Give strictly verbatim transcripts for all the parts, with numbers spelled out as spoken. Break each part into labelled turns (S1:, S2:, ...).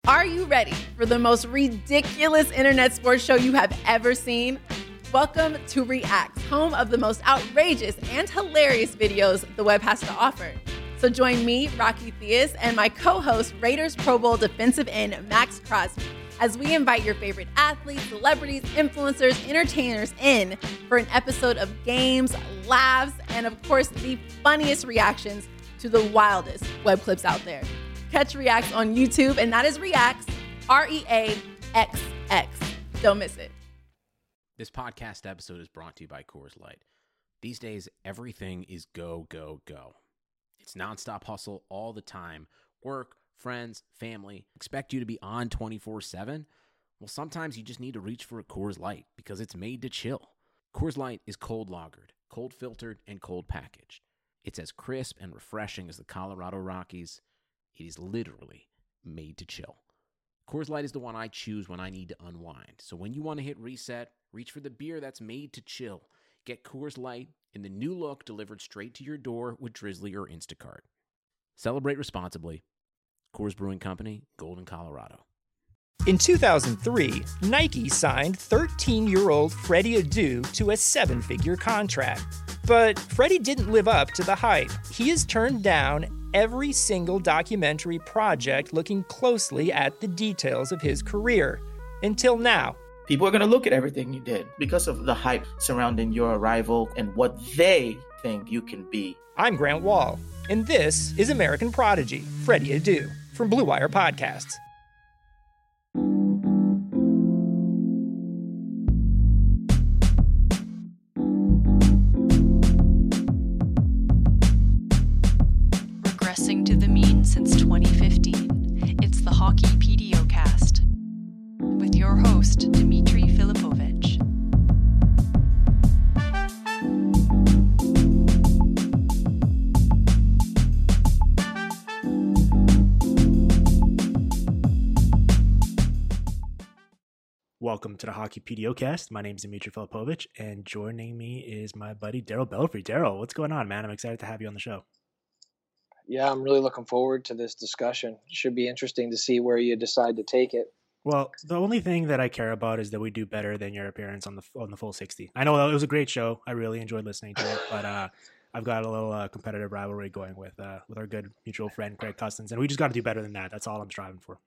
S1: Are you ready for the most ridiculous internet sports show you have ever seen? Welcome to React, home of the most outrageous and hilarious videos the web has to offer. So join me, Rocky Theus, and my co-host, Raiders Pro Bowl defensive end Max Crosby, as we invite your favorite athletes, celebrities, influencers, entertainers in for an episode of games, laughs, and of course, the funniest reactions to the wildest web clips out there. Catch Reacts on YouTube, and that is Reacts, R E A X X. Don't miss it.
S2: This podcast episode is brought to you by Coors Light. These days, everything is go, go, go. It's nonstop hustle all the time. Work, friends, family, expect you to be on twenty-four seven. Well, sometimes you just need to reach for a Coors Light because it's made to chill. Coors Light is cold lagered, cold filtered, and cold packaged. It's as crisp and refreshing as the Colorado Rockies. It is literally made to chill. Coors Light is the one I choose when I need to unwind. So when you want to hit reset, reach for the beer that's made to chill. Get Coors Light in the new look delivered straight to your door with Drizzly or Instacart. Celebrate responsibly. Coors Brewing Company, Golden, Colorado.
S3: In two thousand three, Nike signed thirteen-year-old Freddie Adu to a seven-figure contract. But Freddie didn't live up to the hype. He has turned down every single documentary project looking closely at the details of his career. Until now.
S4: People are going to look at everything you did because of the hype surrounding your arrival and what they think you can be.
S3: I'm Grant Wall, and this is American Prodigy, Freddie Adu, from Blue Wire Podcasts.
S5: Regressing to the mean since twenty fifteen, it's the Hockey PDOcast with your host, Dmitry Filipovich.
S6: Welcome to the Hockey PDOcast. My name is Dmitry Filipovich, and joining me is my buddy Daryl Belfry. Daryl, what's going on, man? I'm excited to have you on the show.
S7: Yeah, I'm really looking forward to this discussion. It should be interesting to see where you decide to take it.
S6: Well, the only thing that I care about is that we do better than your appearance on the on the full sixty. I know it was a great show. I really enjoyed listening to it, but uh, I've got a little uh, competitive rivalry going with uh, with our good mutual friend Craig Custins, and we just got to do better than that. That's all I'm striving for.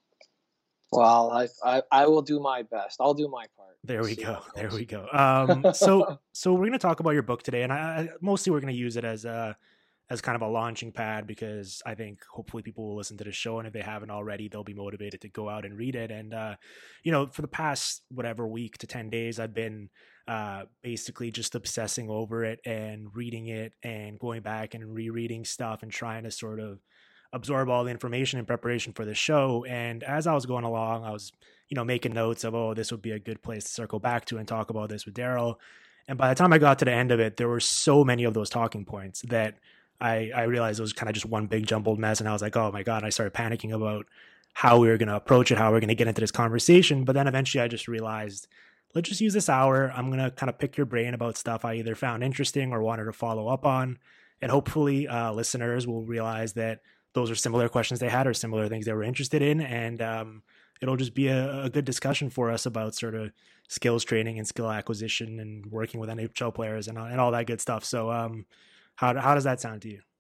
S7: Well, I, I I will do my best. I'll do my part.
S6: There we go. There we go. Um, so so we're going to talk about your book today, and I, I mostly we're going to use it as a as kind of a launching pad because I think hopefully people will listen to the show, and if they haven't already, they'll be motivated to go out and read it. And, uh, you know, for the past whatever week to ten days, I've been uh, basically just obsessing over it and reading it and going back and rereading stuff and trying to sort of absorb all the information in preparation for the show. And as I was going along, I was, you know, making notes of, oh, this would be a good place to circle back to and talk about this with Daryl. And by the time I got to the end of it, there were so many of those talking points that I, I realized it was kind of just one big jumbled mess. And I was like, oh my God. And I started panicking about how we were going to approach it, how we we're going to get into this conversation. But then eventually I just realized, let's just use this hour. I'm going to kind of pick your brain about stuff I either found interesting or wanted to follow up on. And hopefully uh, listeners will realize that those are similar questions they had or similar things they were interested in. And um, it'll just be a, a good discussion for us about sort of skills training and skill acquisition and working with N H L players and, and all that good stuff. So, um, How how does that sound to you?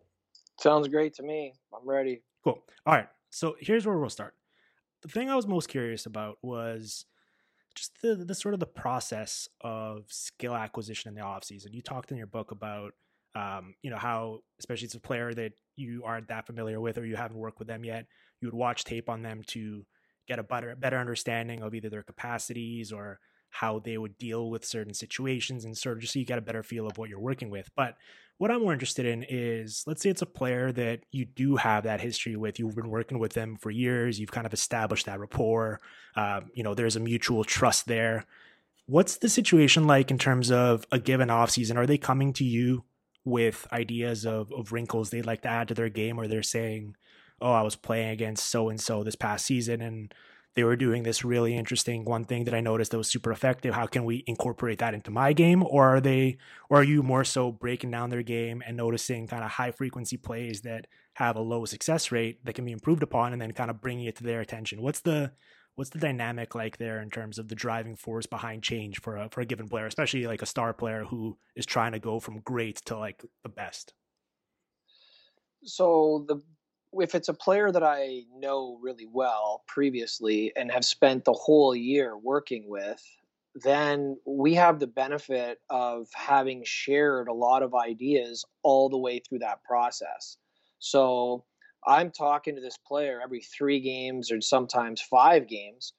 S7: Sounds great to me. I'm ready.
S6: Cool. All right. So here's where we'll start. The thing I was most curious about was just the, the sort of the process of skill acquisition in the offseason. You talked in your book about, um, you know, how, especially as a player that you aren't that familiar with or you haven't worked with them yet, you would watch tape on them to get a better, better understanding of either their capacities or how they would deal with certain situations and sort of just so you get a better feel of what you're working with. But what I'm more interested in is, let's say it's a player that you do have that history with, you've been working with them for years, you've kind of established that rapport, um, you know, there's a mutual trust there. What's the situation like in terms of a given offseason? Are they coming to you with ideas of, of wrinkles they'd like to add to their game, or they're saying, oh, I was playing against so-and-so this past season and they were doing this really interesting one thing that I noticed that was super effective. How can we incorporate that into my game? Or are they, or are you more so breaking down their game and noticing kind of high frequency plays that have a low success rate that can be improved upon, and then kind of bringing it to their attention? What's the what's the dynamic like there in terms of the driving force behind change for a for a given player, especially like a star player who is trying to go from great to like the best?
S7: So the if it's a player that I know really well previously and have spent the whole year working with, then we have the benefit of having shared a lot of ideas all the way through that process. So I'm talking to this player every three games or sometimes five games.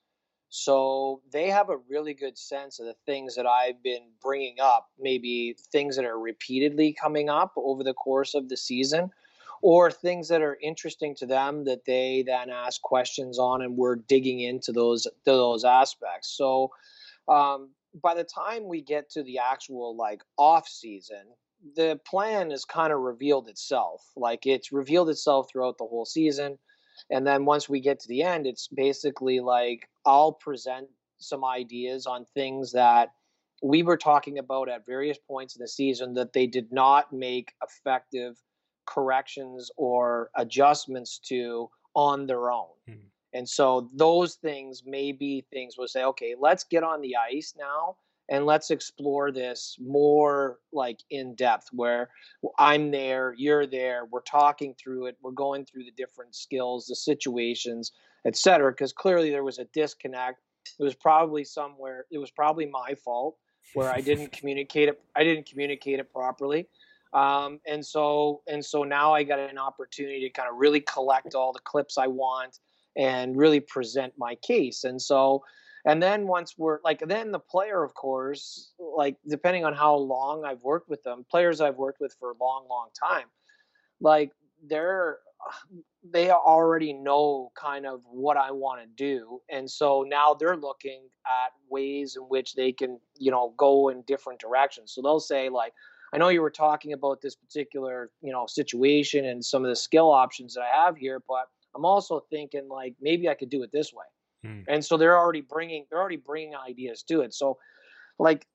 S7: So they have a really good sense of the things that I've been bringing up, maybe things that are repeatedly coming up over the course of the season, or things that are interesting to them that they then ask questions on, and we're digging into those to those aspects. So um, by the time we get to the actual like off season, the plan has kind of revealed itself. Like it's revealed itself throughout the whole season. And then once we get to the end, it's basically like I'll present some ideas on things that we were talking about at various points in the season that they did not make effective corrections or adjustments to on their own. Mm-hmm. And so those things may be things we'll say, okay, let's get on the ice now and let's explore this more like in depth, where I'm there, you're there, we're talking through it, we're going through the different skills, the situations, et cetera. Because clearly there was a disconnect. It was probably somewhere, it was probably my fault where I didn't communicate it. I didn't communicate it properly. Um, and so, and so now I got an opportunity to kind of really collect all the clips I want and really present my case. And so, and then once we're like, then the player, of course, like depending on how long I've worked with them, players I've worked with for a long, long time, like they're, they already know kind of what I want to do. And so now they're looking at ways in which they can, you know, go in different directions. So they'll say like, I know you were talking about this particular, you know, situation and some of the skill options that I have here, but I'm also thinking like maybe I could do it this way. Mm. And so they're already bringing they're already bringing ideas to it. So, like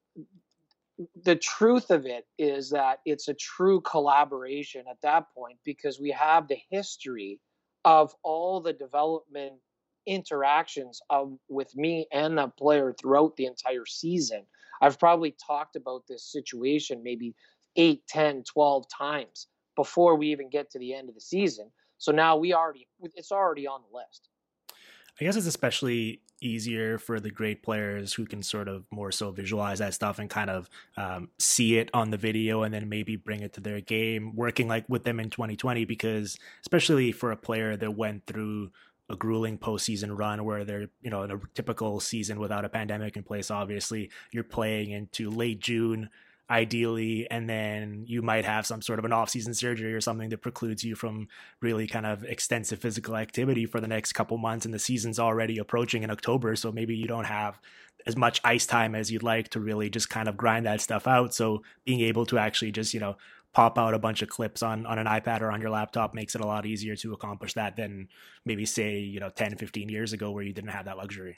S7: the truth of it is that it's a true collaboration at that point, because we have the history of all the development interactions of with me and the player throughout the entire season. I've probably talked about this situation maybe eight, ten, twelve times before we even get to the end of the season. So now we already, it's already on the list.
S6: I guess it's especially easier for the great players who can sort of more so visualize that stuff and kind of um, see it on the video and then maybe bring it to their game, working like with them in twenty twenty, because especially for a player that went through a grueling postseason run where they're, you know, in a typical season without a pandemic in place, obviously you're playing into late June, ideally, and then you might have some sort of an off-season surgery or something that precludes you from really kind of extensive physical activity for the next couple months, and the season's already approaching in October, so maybe you don't have as much ice time as you'd like to really just kind of grind that stuff out. So being able to actually just, you know, pop out a bunch of clips on, on an iPad or on your laptop makes it a lot easier to accomplish that than maybe say, you know, ten, fifteen years ago where you didn't have that luxury.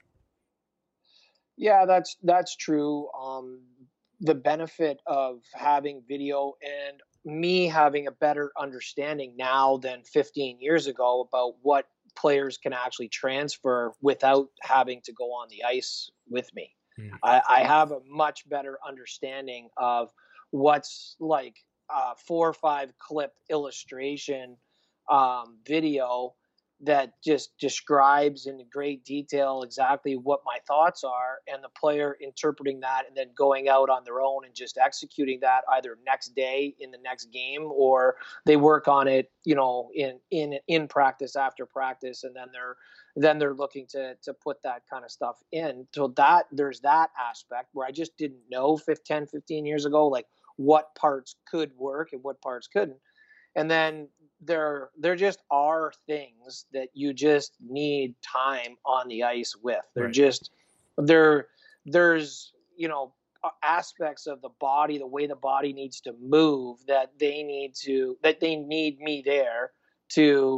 S7: Yeah, that's, that's true. Um, the benefit of having video and me having a better understanding now than fifteen years ago about what players can actually transfer without having to go on the ice with me. Mm. I, I have a much better understanding of what's like uh, four or five clip illustration um, video that just describes in great detail exactly what my thoughts are, and the player interpreting that and then going out on their own and just executing that either next day in the next game, or they work on it, you know, in, in, in practice after practice. And then they're, then they're looking to, to put that kind of stuff in. So that there's that aspect where I just didn't know ten, fifteen years ago, like what parts could work and what parts couldn't. And then there, there just are things that you just need time on the ice with. They're right. just, there, there's, you know, aspects of the body, the way the body needs to move that they need to, that they need me there to,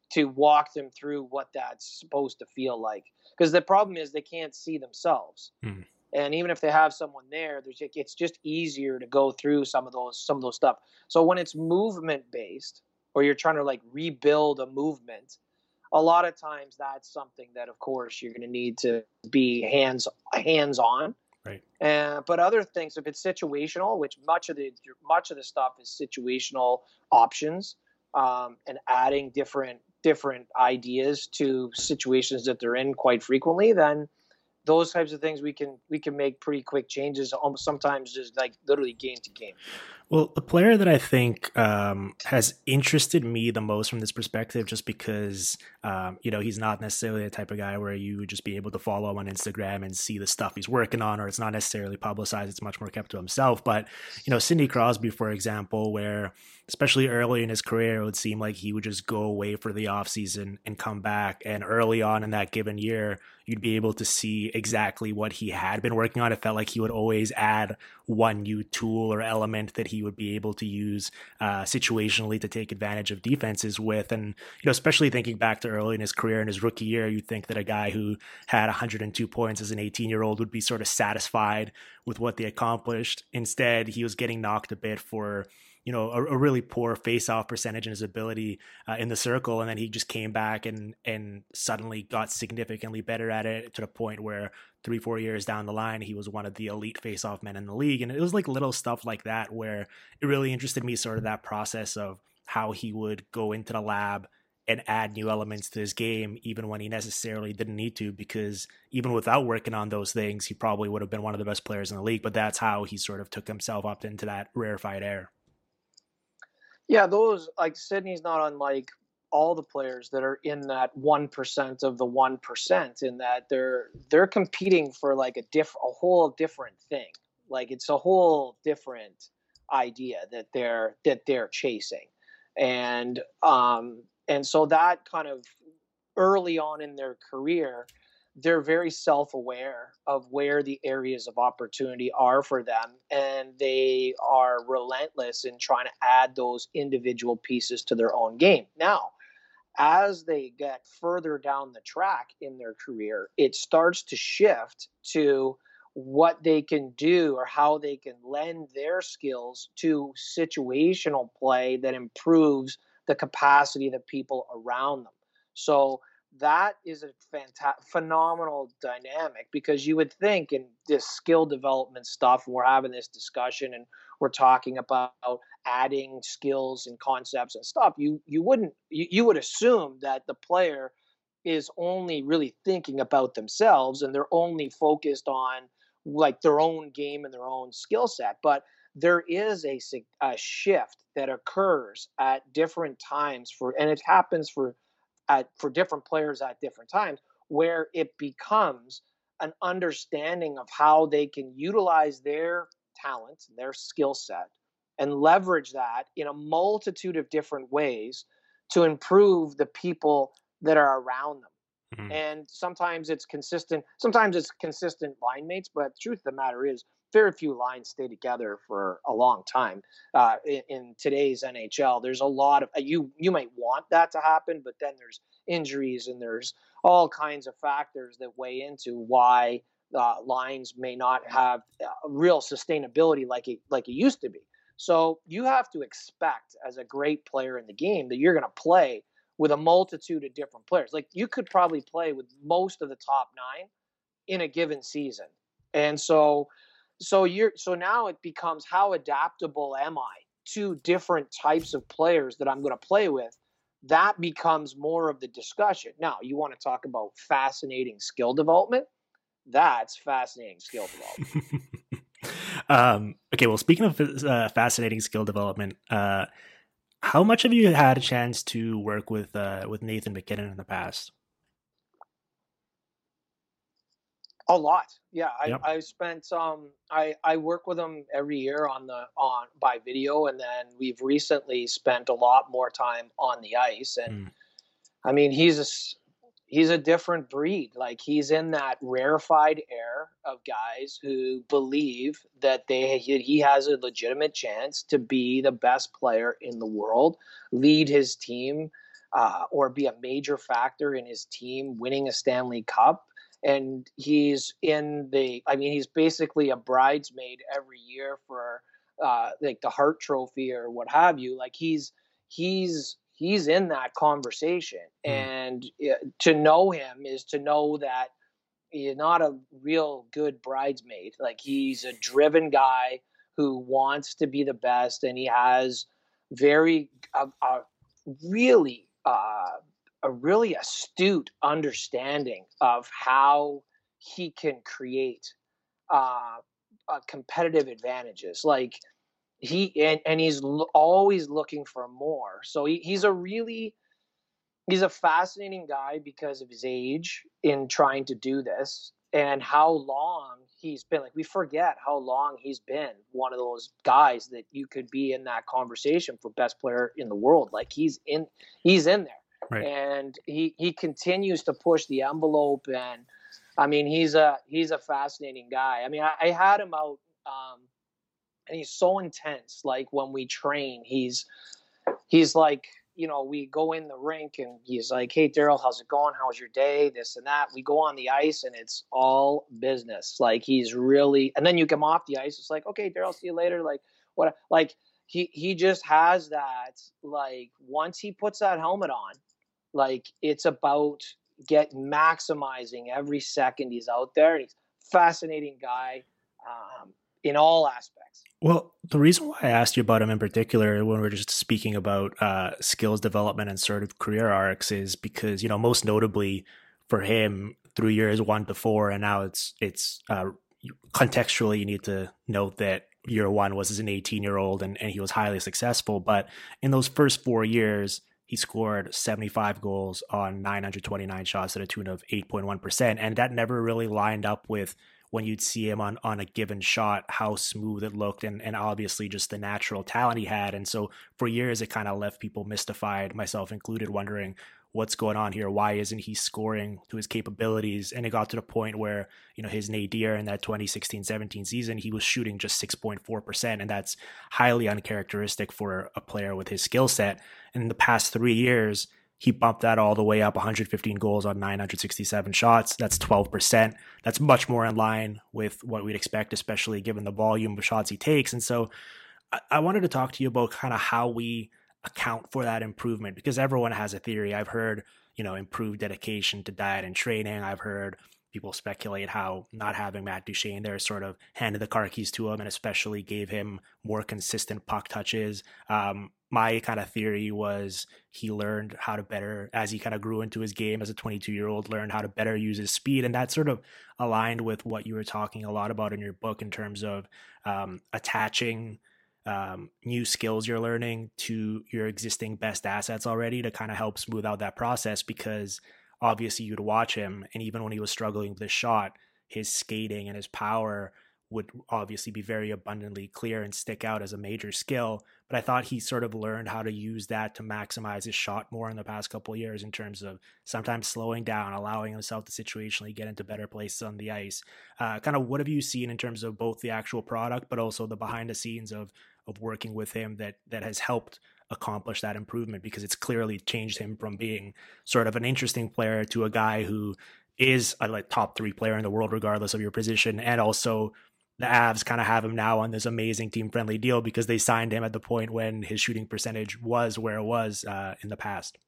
S7: to walk them through what that's supposed to feel like. Because the problem is they can't see themselves. Mm. And even if they have someone there, there's it's just easier to go through some of those some of those stuff. So when it's movement based, or you're trying to like rebuild a movement, a lot of times that's something that, of course, you're going to need to be hands hands on.
S6: Right.
S7: Uh, but other things, if it's situational, which much of the much of the stuff is situational options, um, and adding different different ideas to situations that they're in quite frequently, then those types of things we can we can make pretty quick changes, almost sometimes just like literally game to game.
S6: Well, the player that I think um, has interested me the most from this perspective, just because, um, you know, he's not necessarily the type of guy where you would just be able to follow him on Instagram and see the stuff he's working on, or it's not necessarily publicized. It's much more kept to himself. But, you know, Sidney Crosby, for example, where especially early in his career, it would seem like he would just go away for the offseason and come back. And early on in that given year, you'd be able to see exactly what he had been working on. It felt like he would always add one new tool or element that he would be able to use uh, situationally to take advantage of defenses with. And, you know, especially thinking back to early in his career, in his rookie year, you'd think that a guy who had one hundred two points as an eighteen-year-old would be sort of satisfied with what they accomplished. Instead, he was getting knocked a bit for, you know, a, a really poor face-off percentage in his ability uh, in the circle. And then he just came back and and suddenly got significantly better at it, to the point where three, four years down the line, he was one of the elite face-off men in the league. And it was like little stuff like that where it really interested me, sort of that process of how he would go into the lab and add new elements to his game, even when he necessarily didn't need to, because even without working on those things, he probably would have been one of the best players in the league. But that's how he sort of took himself up into that rarefied air.
S7: Yeah, those, like Sidney's not unlike all the players that are in that one percent of the one percent, in that they're they're competing for like a diff a whole different thing. Like it's a whole different idea that they're that they're chasing. And um and so that kind of early on in their career, they're very self-aware of where the areas of opportunity are for them, and they are relentless in trying to add those individual pieces to their own game. Now, as they get further down the track in their career, it starts to shift to what they can do or how they can lend their skills to situational play that improves the capacity of the people around them. So that is a fantastic, phenomenal dynamic, because you would think in this skill development stuff, and we're having this discussion and we're talking about adding skills and concepts and stuff, you you wouldn't you, you would assume that the player is only really thinking about themselves and they're only focused on like their own game and their own skill set. But there is a, a shift that occurs at different times for, and it happens for At, for different players at different times, where it becomes an understanding of how they can utilize their talent, their skill set, and leverage that in a multitude of different ways to improve the people that are around them. Mm-hmm. And sometimes it's consistent, sometimes it's consistent line mates, but the truth of the matter is very few lines stay together for a long time. Uh, in, in today's N H L, there's a lot of, you you might want that to happen, but then there's injuries and there's all kinds of factors that weigh into why uh, lines may not have uh, real sustainability like it like it used to be. So you have to expect, as a great player in the game, that you're going to play with a multitude of different players. Like you could probably play with most of the top nine in a given season. And so So you're so now it becomes, how adaptable am I to different types of players that I'm going to play with? That becomes more of the discussion. Now, you want to talk about fascinating skill development? That's fascinating skill development.
S6: um, okay, well, speaking of uh, fascinating skill development, uh, how much have you had a chance to work with uh, with Nathan MacKinnon in the past?
S7: A lot. Yeah. I,
S6: yep.
S7: I spent, um, I, I work with him every year on the, on by video. And then we've recently spent a lot more time on the ice. And mm. I mean, he's a, he's a different breed. Like he's in that rarefied air of guys who believe that they, he has a legitimate chance to be the best player in the world, lead his team uh, or be a major factor in his team winning a Stanley Cup. And he's in the, I mean, he's basically a bridesmaid every year for uh, like the Hart Trophy or what have you. Like he's, he's, he's in that conversation. Mm. And uh, to know him is to know that he's not a real good bridesmaid. Like he's a driven guy who wants to be the best. And he has very, a, a really, uh, a really astute understanding of how he can create uh, uh, competitive advantages. Like he, and, and he's l- always looking for more. So he, he's a really, he's a fascinating guy because of his age in trying to do this and how long he's been. Like we forget how long he's been one of those guys that you could be in that conversation for best player in the world. Like he's in, he's in there. Right. And he, he continues to push the envelope. And I mean, he's a, he's a fascinating guy. I mean, I, I had him out um, and he's so intense. Like when we train, he's, he's like, you know, we go in the rink and he's like, hey, Daryl, how's it going? How was your day? This and that. We go on the ice and it's all business. Like he's really, and then you come off the ice. It's like, okay, Daryl, see you later. Like what, like he, he just has that, like once he puts that helmet on, like it's about get maximizing every second he's out there. And he's a fascinating guy um, in all aspects.
S6: Well, the reason why I asked you about him in particular when we are just speaking about uh, skills development and sort of career arcs is because, you know, most notably for him through years one to four, and now it's it's uh, contextually you need to note that year one was as an eighteen year old and, and he was highly successful. But in those first four years, he scored seventy-five goals on nine hundred twenty-nine shots at a tune of eight point one percent. And that never really lined up with when you'd see him on, on a given shot, how smooth it looked and, and obviously just the natural talent he had. And so for years, it kind of left people mystified, myself included, wondering what's going on here. Why isn't he scoring to his capabilities? And it got to the point where, you know, his nadir in that twenty sixteen seventeen season, he was shooting just six point four percent. And that's highly uncharacteristic for a player with his skill set. And in the past three years, he bumped that all the way up, one hundred fifteen goals on nine hundred sixty-seven shots. That's twelve percent. That's much more in line with what we'd expect, especially given the volume of shots he takes. And so I, I wanted to talk to you about kind of how we account for that improvement, because everyone has a theory. I've heard, you know, improved dedication to diet and training. I've heard people speculate how not having Matt Duchene there sort of handed the car keys to him and especially gave him more consistent puck touches. Um, my kind of theory was he learned how to better, as he kind of grew into his game as a twenty-two year old, learned how to better use his speed. And that sort of aligned with what you were talking a lot about in your book in terms of um, attaching um, new skills you're learning to your existing best assets already to kind of help smooth out that process. Because obviously you'd watch him, and even when he was struggling with his shot, his skating and his power would obviously be very abundantly clear and stick out as a major skill. But I thought he sort of learned how to use that to maximize his shot more in the past couple of years in terms of sometimes slowing down, allowing himself to situationally get into better places on the ice. Uh, kind of what have you seen in terms of both the actual product, but also the behind the scenes of of working with him that that has helped accomplish that improvement? Because it's clearly changed him from being sort of an interesting player to a guy who is a like top three player in the world, regardless of your position. And also the Avs kind of have him now on this amazing team friendly deal because they signed him at the point when his shooting percentage was where it was uh, in the past.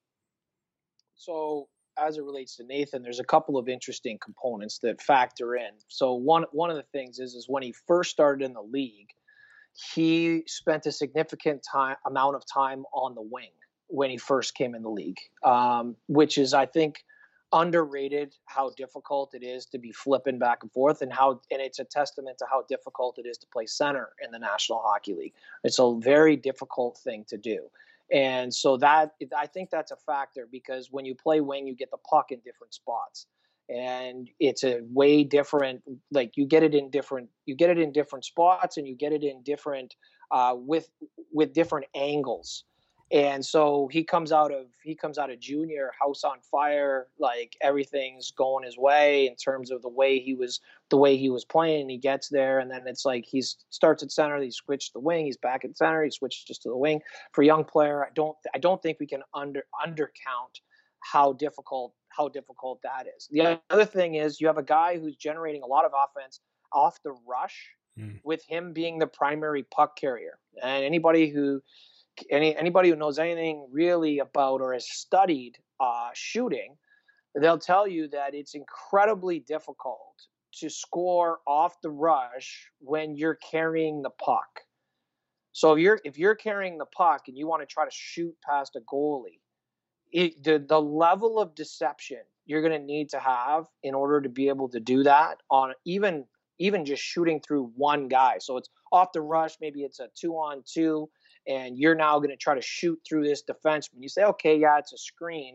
S7: So as it relates to Nathan, there's a couple of interesting components that factor in. So one, one of the things is, is when he first started in the league, he spent a significant time amount of time on the wing when he first came in the league, um, which is, I think, underrated how difficult it is to be flipping back and forth, and how, and it's a testament to how difficult it is to play center in the National Hockey League. It's a very difficult thing to do. And so that, I think that's a factor, because when you play wing, you get the puck in different spots. And it's a way different, like you get it in different, you get it in different spots, and you get it in different, uh, with, with different angles. And so he comes out of he comes out of junior, house on fire, like everything's going his way in terms of the way he was the way he was playing. He gets there, and then it's like he starts at center, he switched to the wing, he's back at center, he switches just to the wing. For a young player, I don't I don't think we can under undercount how difficult how difficult that is. The other thing is you have a guy who's generating a lot of offense off the rush, mm. with him being the primary puck carrier. And anybody who Any anybody who knows anything really about or has studied uh, shooting, they'll tell you that it's incredibly difficult to score off the rush when you're carrying the puck. So if you're if you're carrying the puck and you want to try to shoot past a goalie, it, the the level of deception you're going to need to have in order to be able to do that on even even just shooting through one guy. So it's off the rush, maybe it's a two on two. And you're now going to try to shoot through this defenseman. You say, okay, yeah, it's a screen.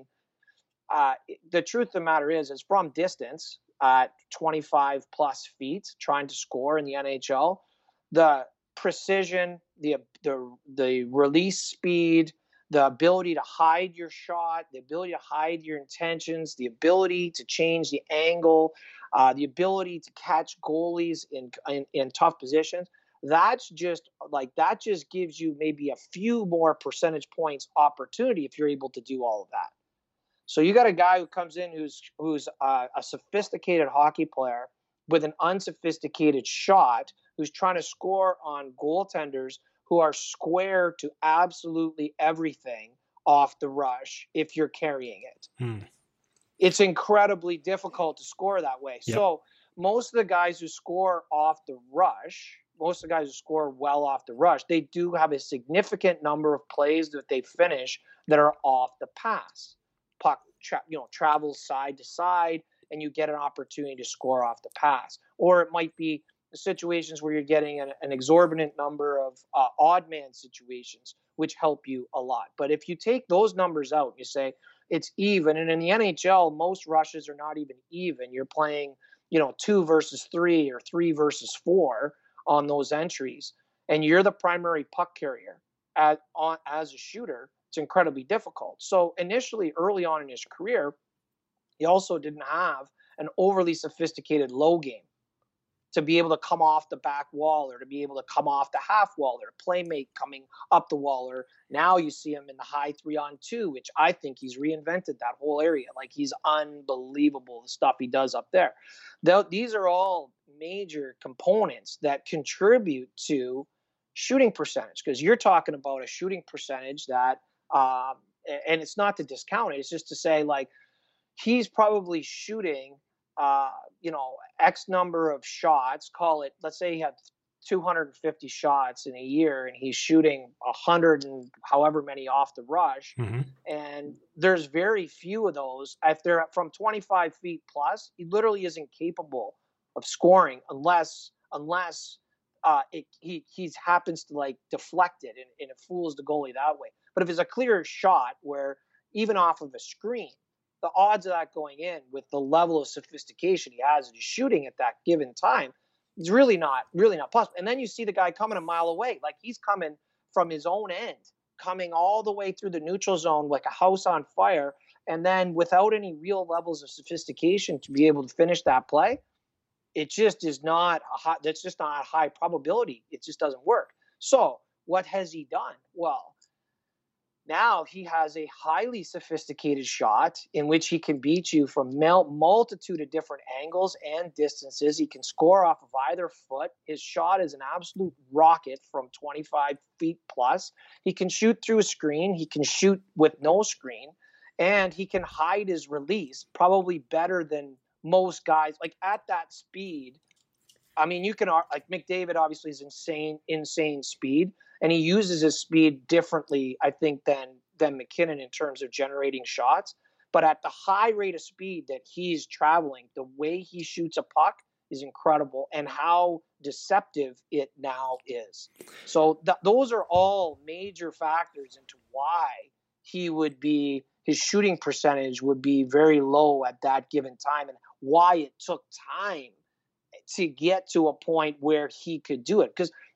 S7: Uh, the truth of the matter is, it's from distance at twenty-five plus feet, trying to score in the N H L. The precision, the the the release speed, the ability to hide your shot, the ability to hide your intentions, the ability to change the angle, uh, the ability to catch goalies in, in in tough positions. That's just like that just gives you maybe a few more percentage points opportunity if you're able to do all of that. So you got a guy who comes in who's who's uh, a sophisticated hockey player with an unsophisticated shot, who's trying to score on goaltenders who are square to absolutely everything off the rush if you're carrying it. Hmm. It's incredibly difficult to score that way. Yep. So most of the guys who score off the rush, most of the guys who score well off the rush, they do have a significant number of plays that they finish that are off the pass. Puck, tra- you know, travels side to side, and you get an opportunity to score off the pass. Or it might be situations where you're getting an, an exorbitant number of uh, odd man situations, which help you a lot. But if you take those numbers out, you say it's even. And in the N H L, most rushes are not even even. You're playing, you know, two versus three or three versus four on those entries, and you're the primary puck carrier as, on, as a shooter. It's incredibly difficult. So initially, early on in his career, he also didn't have an overly sophisticated low game to be able to come off the back wall or to be able to come off the half wall or playmate coming up the wall. Or now you see him in the high three on two, which I think he's reinvented that whole area. Like, he's unbelievable, the stuff he does up there. These are all major components that contribute to shooting percentage, because you're talking about a shooting percentage that, um, and it's not to discount it, it's just to say, like, he's probably shooting, uh, you know, X number of shots, call it, let's say he had two hundred fifty shots in a year and he's shooting one hundred and however many off the rush. Mm-hmm. And there's very few of those. If they're from twenty-five feet plus, he literally isn't capable of scoring unless, unless uh, it, he he happens to like deflect it and, and it fools the goalie that way. But if it's a clear shot where even off of a screen, the odds of that going in with the level of sophistication he has in shooting at that given time is really not, really not possible. And then you see the guy coming a mile away. Like, he's coming from his own end, coming all the way through the neutral zone like a house on fire. And then without any real levels of sophistication to be able to finish that play, it just is not a high, that's just not a high probability. It just doesn't work. So what has he done? Well, now he has a highly sophisticated shot in which he can beat you from a multitude of different angles and distances. He can score off of either foot. His shot is an absolute rocket from twenty-five feet plus. He can shoot through a screen. He can shoot with no screen. And he can hide his release probably better than most guys. Like, at that speed, I mean, you can, like, McDavid obviously is insane, insane speed. And he uses his speed differently, I think, than than McKinnon in terms of generating shots. But at the high rate of speed that he's traveling, the way he shoots a puck is incredible, and how deceptive it now is. So th- those are all major factors into why he would be, his shooting percentage would be very low at that given time, and why it took time to get to a point where he could do it. Because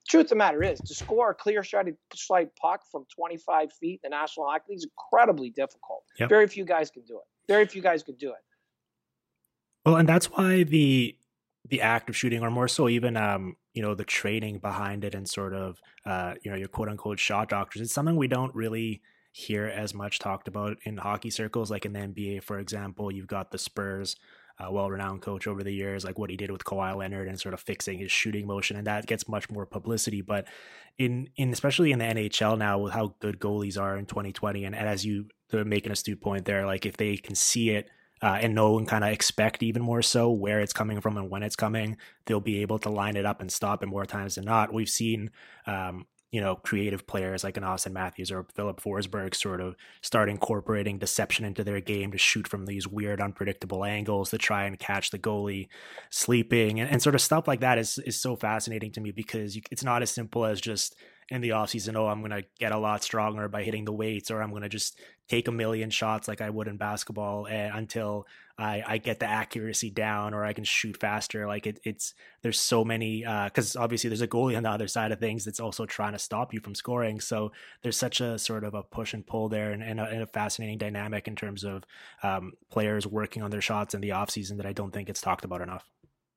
S7: truth of the matter is, to score a clear sight puck from twenty-five feet in the National Hockey League is incredibly difficult. Yep. Very few guys can do it. Very few guys can do it.
S6: Well, and that's why the the act of shooting, or more so even um, you know, the training behind it and sort of uh, you know, your quote unquote shot doctors, it's something we don't really hear as much talked about in hockey circles. Like in the N B A, for example, you've got the Spurs, uh, well-renowned coach over the years, like what he did with Kawhi Leonard and sort of fixing his shooting motion, and that gets much more publicity. But in in especially in the N H L now, with how good goalies are in twenty twenty, and, and as you make an astute point there, like if they can see it uh, and know and kind of expect even more so where it's coming from and when it's coming, they'll be able to line it up and stop it more times than not. We've seen um, you know, creative players like an Austin Matthews or Philip Forsberg sort of start incorporating deception into their game to shoot from these weird, unpredictable angles to try and catch the goalie sleeping, and, and sort of stuff like that is is so fascinating to me, because you, it's not as simple as just in the offseason, oh, I'm going to get a lot stronger by hitting the weights, or I'm going to just take a million shots like I would in basketball uh, until I, I get the accuracy down, or I can shoot faster. Like it, it's, there's so many, uh, cause obviously there's a goalie on the other side of things that's also trying to stop you from scoring. So there's such a sort of a push and pull there, and, and, a, and a fascinating dynamic in terms of um, players working on their shots in the off season that I don't think it's talked about enough.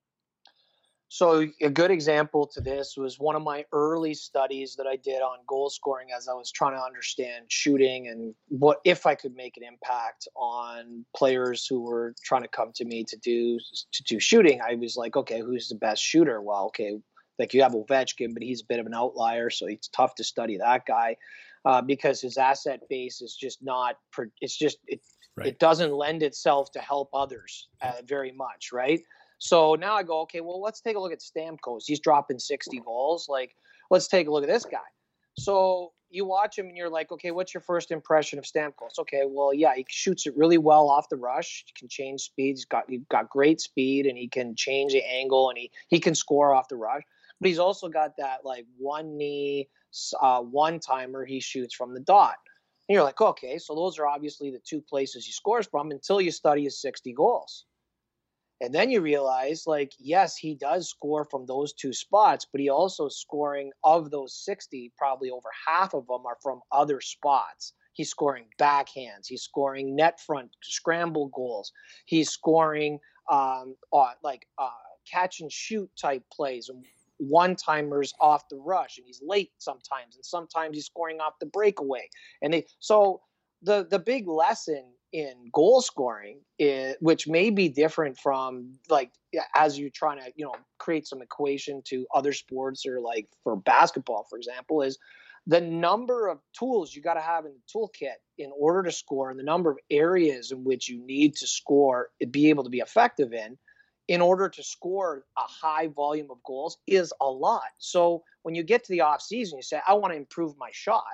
S7: So a good example to this was one of my early studies that I did on goal scoring, as I was trying to understand shooting and what if I could make an impact on players who were trying to come to me to do to do shooting. I was like, okay, who's the best shooter? Well, okay, like you have Ovechkin, but he's a bit of an outlier, so it's tough to study that guy uh, because his asset base is just not. It's just it right. It doesn't lend itself to help others uh, very much, right? So now I go, okay, well, let's take a look at Stamkos. He's dropping sixty goals. Like, let's take a look at this guy. So you watch him and you're like, okay, what's your first impression of Stamkos? Okay, well, yeah, he shoots it really well off the rush. He can change speed. He's got, he's got great speed, and he can change the angle, and he, he can score off the rush. But he's also got that, like, one knee, uh, one-timer he shoots from the dot. And you're like, okay, so those are obviously the two places he scores from until you study his sixty goals. And then you realize, like, yes, he does score from those two spots, but he also scoring of those sixty, probably over half of them are from other spots. He's scoring backhands. He's scoring net front scramble goals. He's scoring um, uh, like uh, catch and shoot type plays and one-timers off the rush. And he's late sometimes, and sometimes he's scoring off the breakaway. And they so the the big lesson in goal scoring, is, which may be different from, like, as you're trying to, you know, create some equation to other sports, or like for basketball, for example, is the number of tools you got to have in the toolkit in order to score, and the number of areas in which you need to score, be able to be effective in, in order to score a high volume of goals is a lot. So when you get to the off season, you say, I want to improve my shot.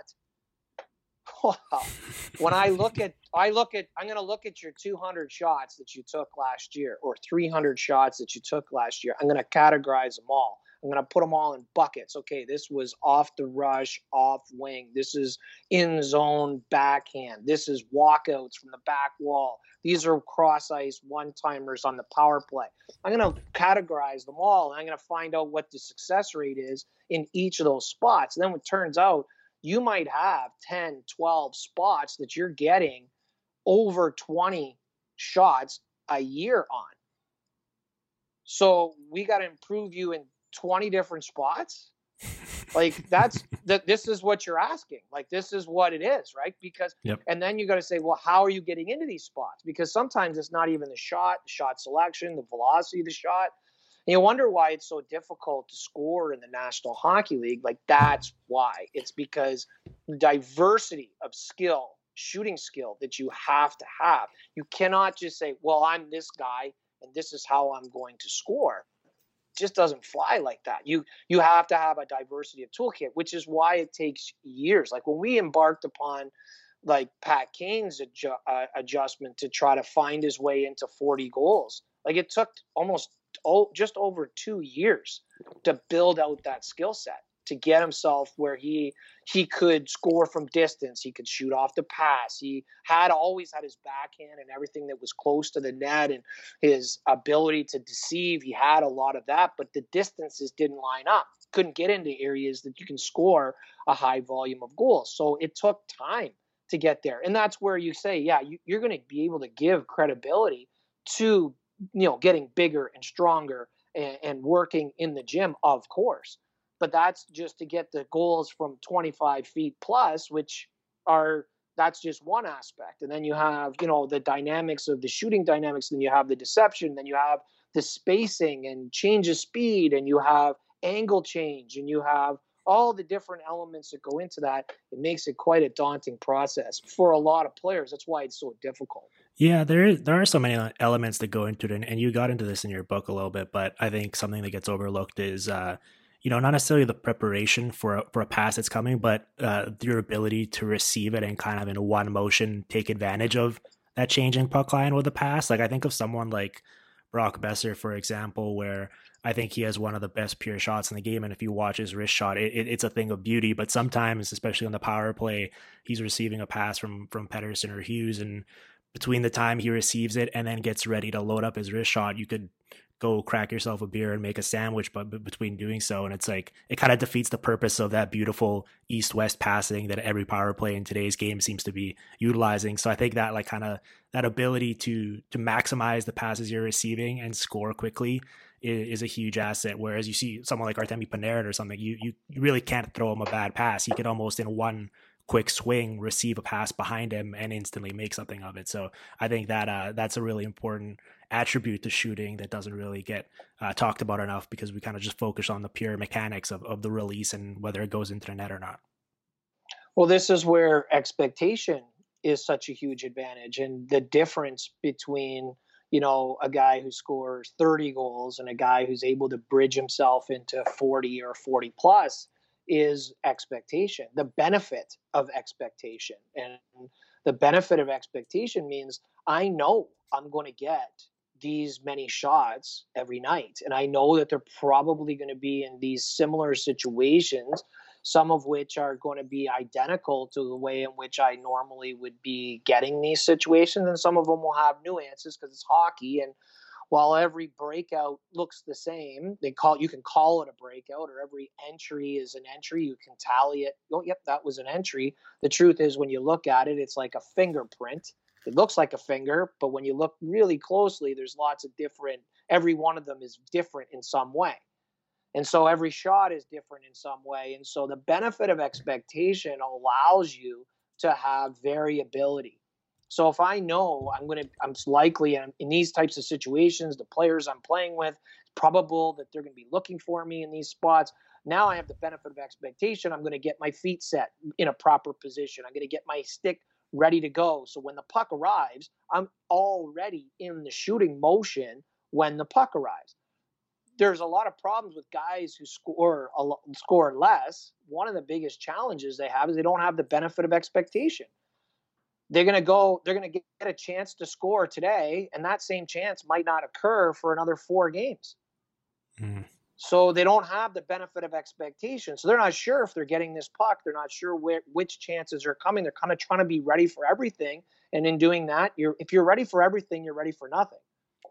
S7: Wow. When I look at, I look at, I'm going to look at your two hundred shots that you took last year, or three hundred shots that you took last year. I'm going to categorize them all. I'm going to put them all in buckets. Okay, this was off the rush, off wing. This is in zone backhand. This is walkouts from the back wall. These are cross ice one-timers on the power play. I'm going to categorize them all, and I'm going to find out what the success rate is in each of those spots. And then it turns out you might have ten, twelve spots that you're getting over twenty shots a year on. So we got to improve you in twenty different spots. Like, that's that. This is what you're asking. Like, this is what it is, right? Because, yep. And then you got to say, well, how are you getting into these spots? Because sometimes it's not even the shot, the shot selection, the velocity of the shot. And you wonder why it's so difficult to score in the National Hockey League. Like, that's why. It's because diversity of skill, shooting skill that you have to have. You cannot just say, well, I'm this guy and this is how I'm going to score. It just doesn't fly like that. You you have to have a diversity of toolkit, which is why it takes years. Like, when we embarked upon, like, Pat Kane's adju- uh, adjustment to try to find his way into forty goals, like, it took almost oh, just over two years to build out that skill set, to get himself where he he could score from distance. He could shoot off the pass. He had always had his backhand and everything that was close to the net, and his ability to deceive. He had a lot of that, but the distances didn't line up. Couldn't get into areas that you can score a high volume of goals. So it took time to get there. And that's where you say, yeah, you, you're going to be able to give credibility to, you know, getting bigger and stronger and, and working in the gym, of course. But that's just to get the goals from twenty-five feet plus, which are, that's just one aspect. And then you have, you know, the dynamics of the shooting dynamics, then you have the deception, then you have the spacing and change of speed, and you have angle change, and you have all the different elements that go into that. It makes it quite a daunting process for a lot of players. That's why it's so difficult.
S6: Yeah, there is, there are so many elements that go into it, and, and you got into this in your book a little bit, but I think something that gets overlooked is, uh, you know, not necessarily the preparation for a, for a pass that's coming, but uh, your ability to receive it and kind of in one motion take advantage of that changing puck line with a pass. Like I think of someone like Brock Besser, for example, where I think he has one of the best pure shots in the game. And if you watch his wrist shot, it, it, it's a thing of beauty. But sometimes, especially on the power play, he's receiving a pass from from Pettersson or Hughes. And between the time he receives it and then gets ready to load up his wrist shot, you could go crack yourself a beer and make a sandwich, but between doing so. And it's like, it kind of defeats the purpose of that beautiful east-west passing that every power play in today's game seems to be utilizing. So I think that like kind of that ability to, to maximize the passes you're receiving and score quickly is, is a huge asset. Whereas you see someone like Artemi Panarin or something, you, you, you really can't throw him a bad pass. He could almost in one quick swing receive a pass behind him and instantly make something of it. So I think that uh, that's a really important attribute to shooting that doesn't really get uh, talked about enough, because we kind of just focus on the pure mechanics of, of the release and whether it goes into the net or not.
S7: Well, this is where expectation is such a huge advantage, and the difference between, you know, a guy who scores thirty goals and a guy who's able to bridge himself into forty or forty plus is expectation, the benefit of expectation. And the benefit of expectation means I know I'm going to get these many shots every night. And I know that they're probably going to be in these similar situations, some of which are going to be identical to the way in which I normally would be getting these situations. And some of them will have nuances because it's hockey. And while every breakout looks the same, they call you can call it a breakout, or every entry is an entry. You can tally it. Oh, yep, that was an entry. The truth is, when you look at it, it's like a fingerprint. It looks like a finger, but when you look really closely, there's lots of different, every one of them is different in some way. And so every shot is different in some way. And so the benefit of expectation allows you to have variability. So if I know I'm going to, I'm likely in, in these types of situations, the players I'm playing with, it's probable that they're going to be looking for me in these spots. Now I have the benefit of expectation. I'm going to get my feet set in a proper position. I'm going to get my stick ready to go. So when the puck arrives, I'm already in the shooting motion when the puck arrives. There's a lot of problems with guys who score a, score less. One of the biggest challenges they have is they don't have the benefit of expectation. They're going to go, they're going to get a chance to score today, and that same chance might not occur for another four games. Mm. So they don't have the benefit of expectation. So they're not sure if they're getting this puck. They're not sure where, which chances are coming. They're kind of trying to be ready for everything. And in doing that, you're, if you're ready for everything, you're ready for nothing.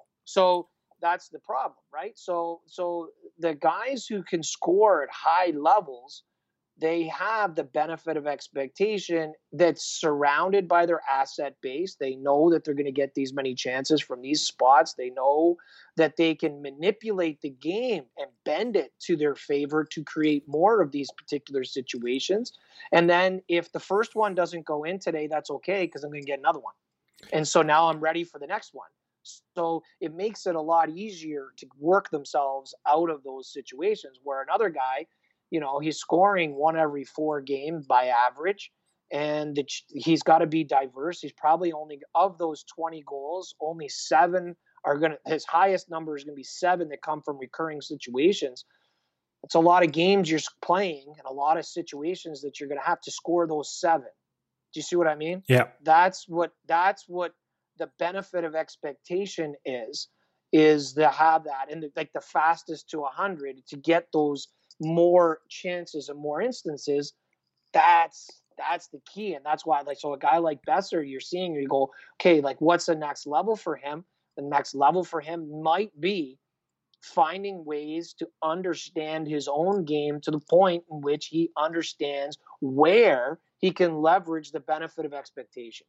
S7: So that's the problem, right? So, so the guys who can score at high levels, they have the benefit of expectation that's surrounded by their asset base. They know that they're going to get these many chances from these spots. They know that they can manipulate the game and bend it to their favor to create more of these particular situations. And then if the first one doesn't go in today, that's okay, because I'm going to get another one. And so now I'm ready for the next one. So it makes it a lot easier to work themselves out of those situations, where another guy, you know, he's scoring one every four games by average, and he's got to be diverse. He's probably only, of those twenty goals, only seven are going to, his highest number is going to be seven that come from recurring situations. It's a lot of games you're playing and a lot of situations that you're going to have to score those seven. Do you see what I mean?
S6: Yeah.
S7: That's what, that's what the benefit of expectation is, is to have that. And the, like the fastest to a hundred, to get those more chances and more instances, that's that's the key. And that's why, like, so a guy like Boeser, you're seeing, you go, okay, like, what's the next level for him? The next level for him might be finding ways to understand his own game to the point in which he understands where he can leverage the benefit of expectation.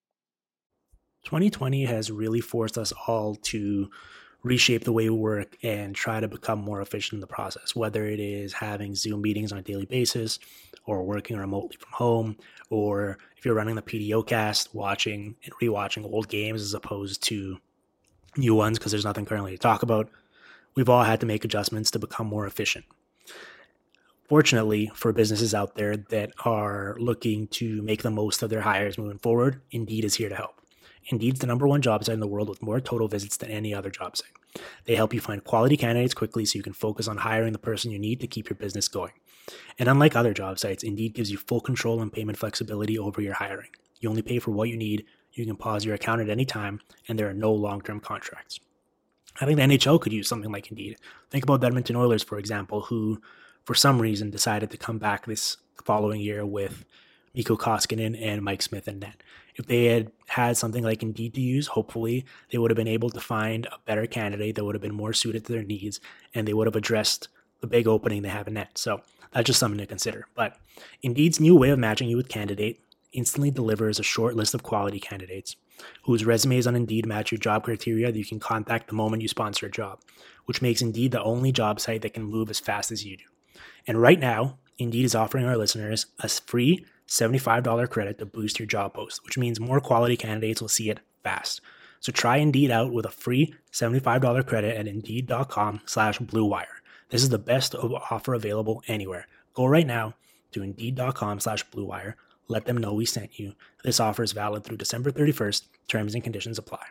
S6: twenty twenty has really forced us all to reshape the way we work and try to become more efficient in the process, whether it is having Zoom meetings on a daily basis or working remotely from home, or if you're running the P D O cast, watching and rewatching old games as opposed to new ones because there's nothing currently to talk about. We've all had to make adjustments to become more efficient. Fortunately, for businesses out there that are looking to make the most of their hires moving forward, Indeed is here to help. Indeed's the number one job site in the world with more total visits than any other job site. They help you find quality candidates quickly so you can focus on hiring the person you need to keep your business going. And unlike other job sites, Indeed gives you full control and payment flexibility over your hiring. You only pay for what you need, you can pause your account at any time, and there are no long-term contracts. I think the N H L could use something like Indeed. Think about the Edmonton Oilers, for example, who for some reason decided to come back this following year with Mikko Koskinen and Mike Smith in net. If they had had something like Indeed to use, hopefully they would have been able to find a better candidate that would have been more suited to their needs, and they would have addressed the big opening they have in net. So that's just something to consider. But Indeed's new way of matching you with candidate instantly delivers a short list of quality candidates whose resumes on Indeed match your job criteria that you can contact the moment you sponsor a job, which makes Indeed the only job site that can move as fast as you do. And right now, Indeed is offering our listeners a free seventy-five dollars credit to boost your job post, which means more quality candidates will see it fast. So try Indeed out with a free seventy-five dollars credit at Indeed.com slash Blue Wire. This is the best offer available anywhere. Go right now to Indeed.com slash Blue Wire. Let them know we sent you. This offer is valid through December thirty-first. Terms and conditions apply.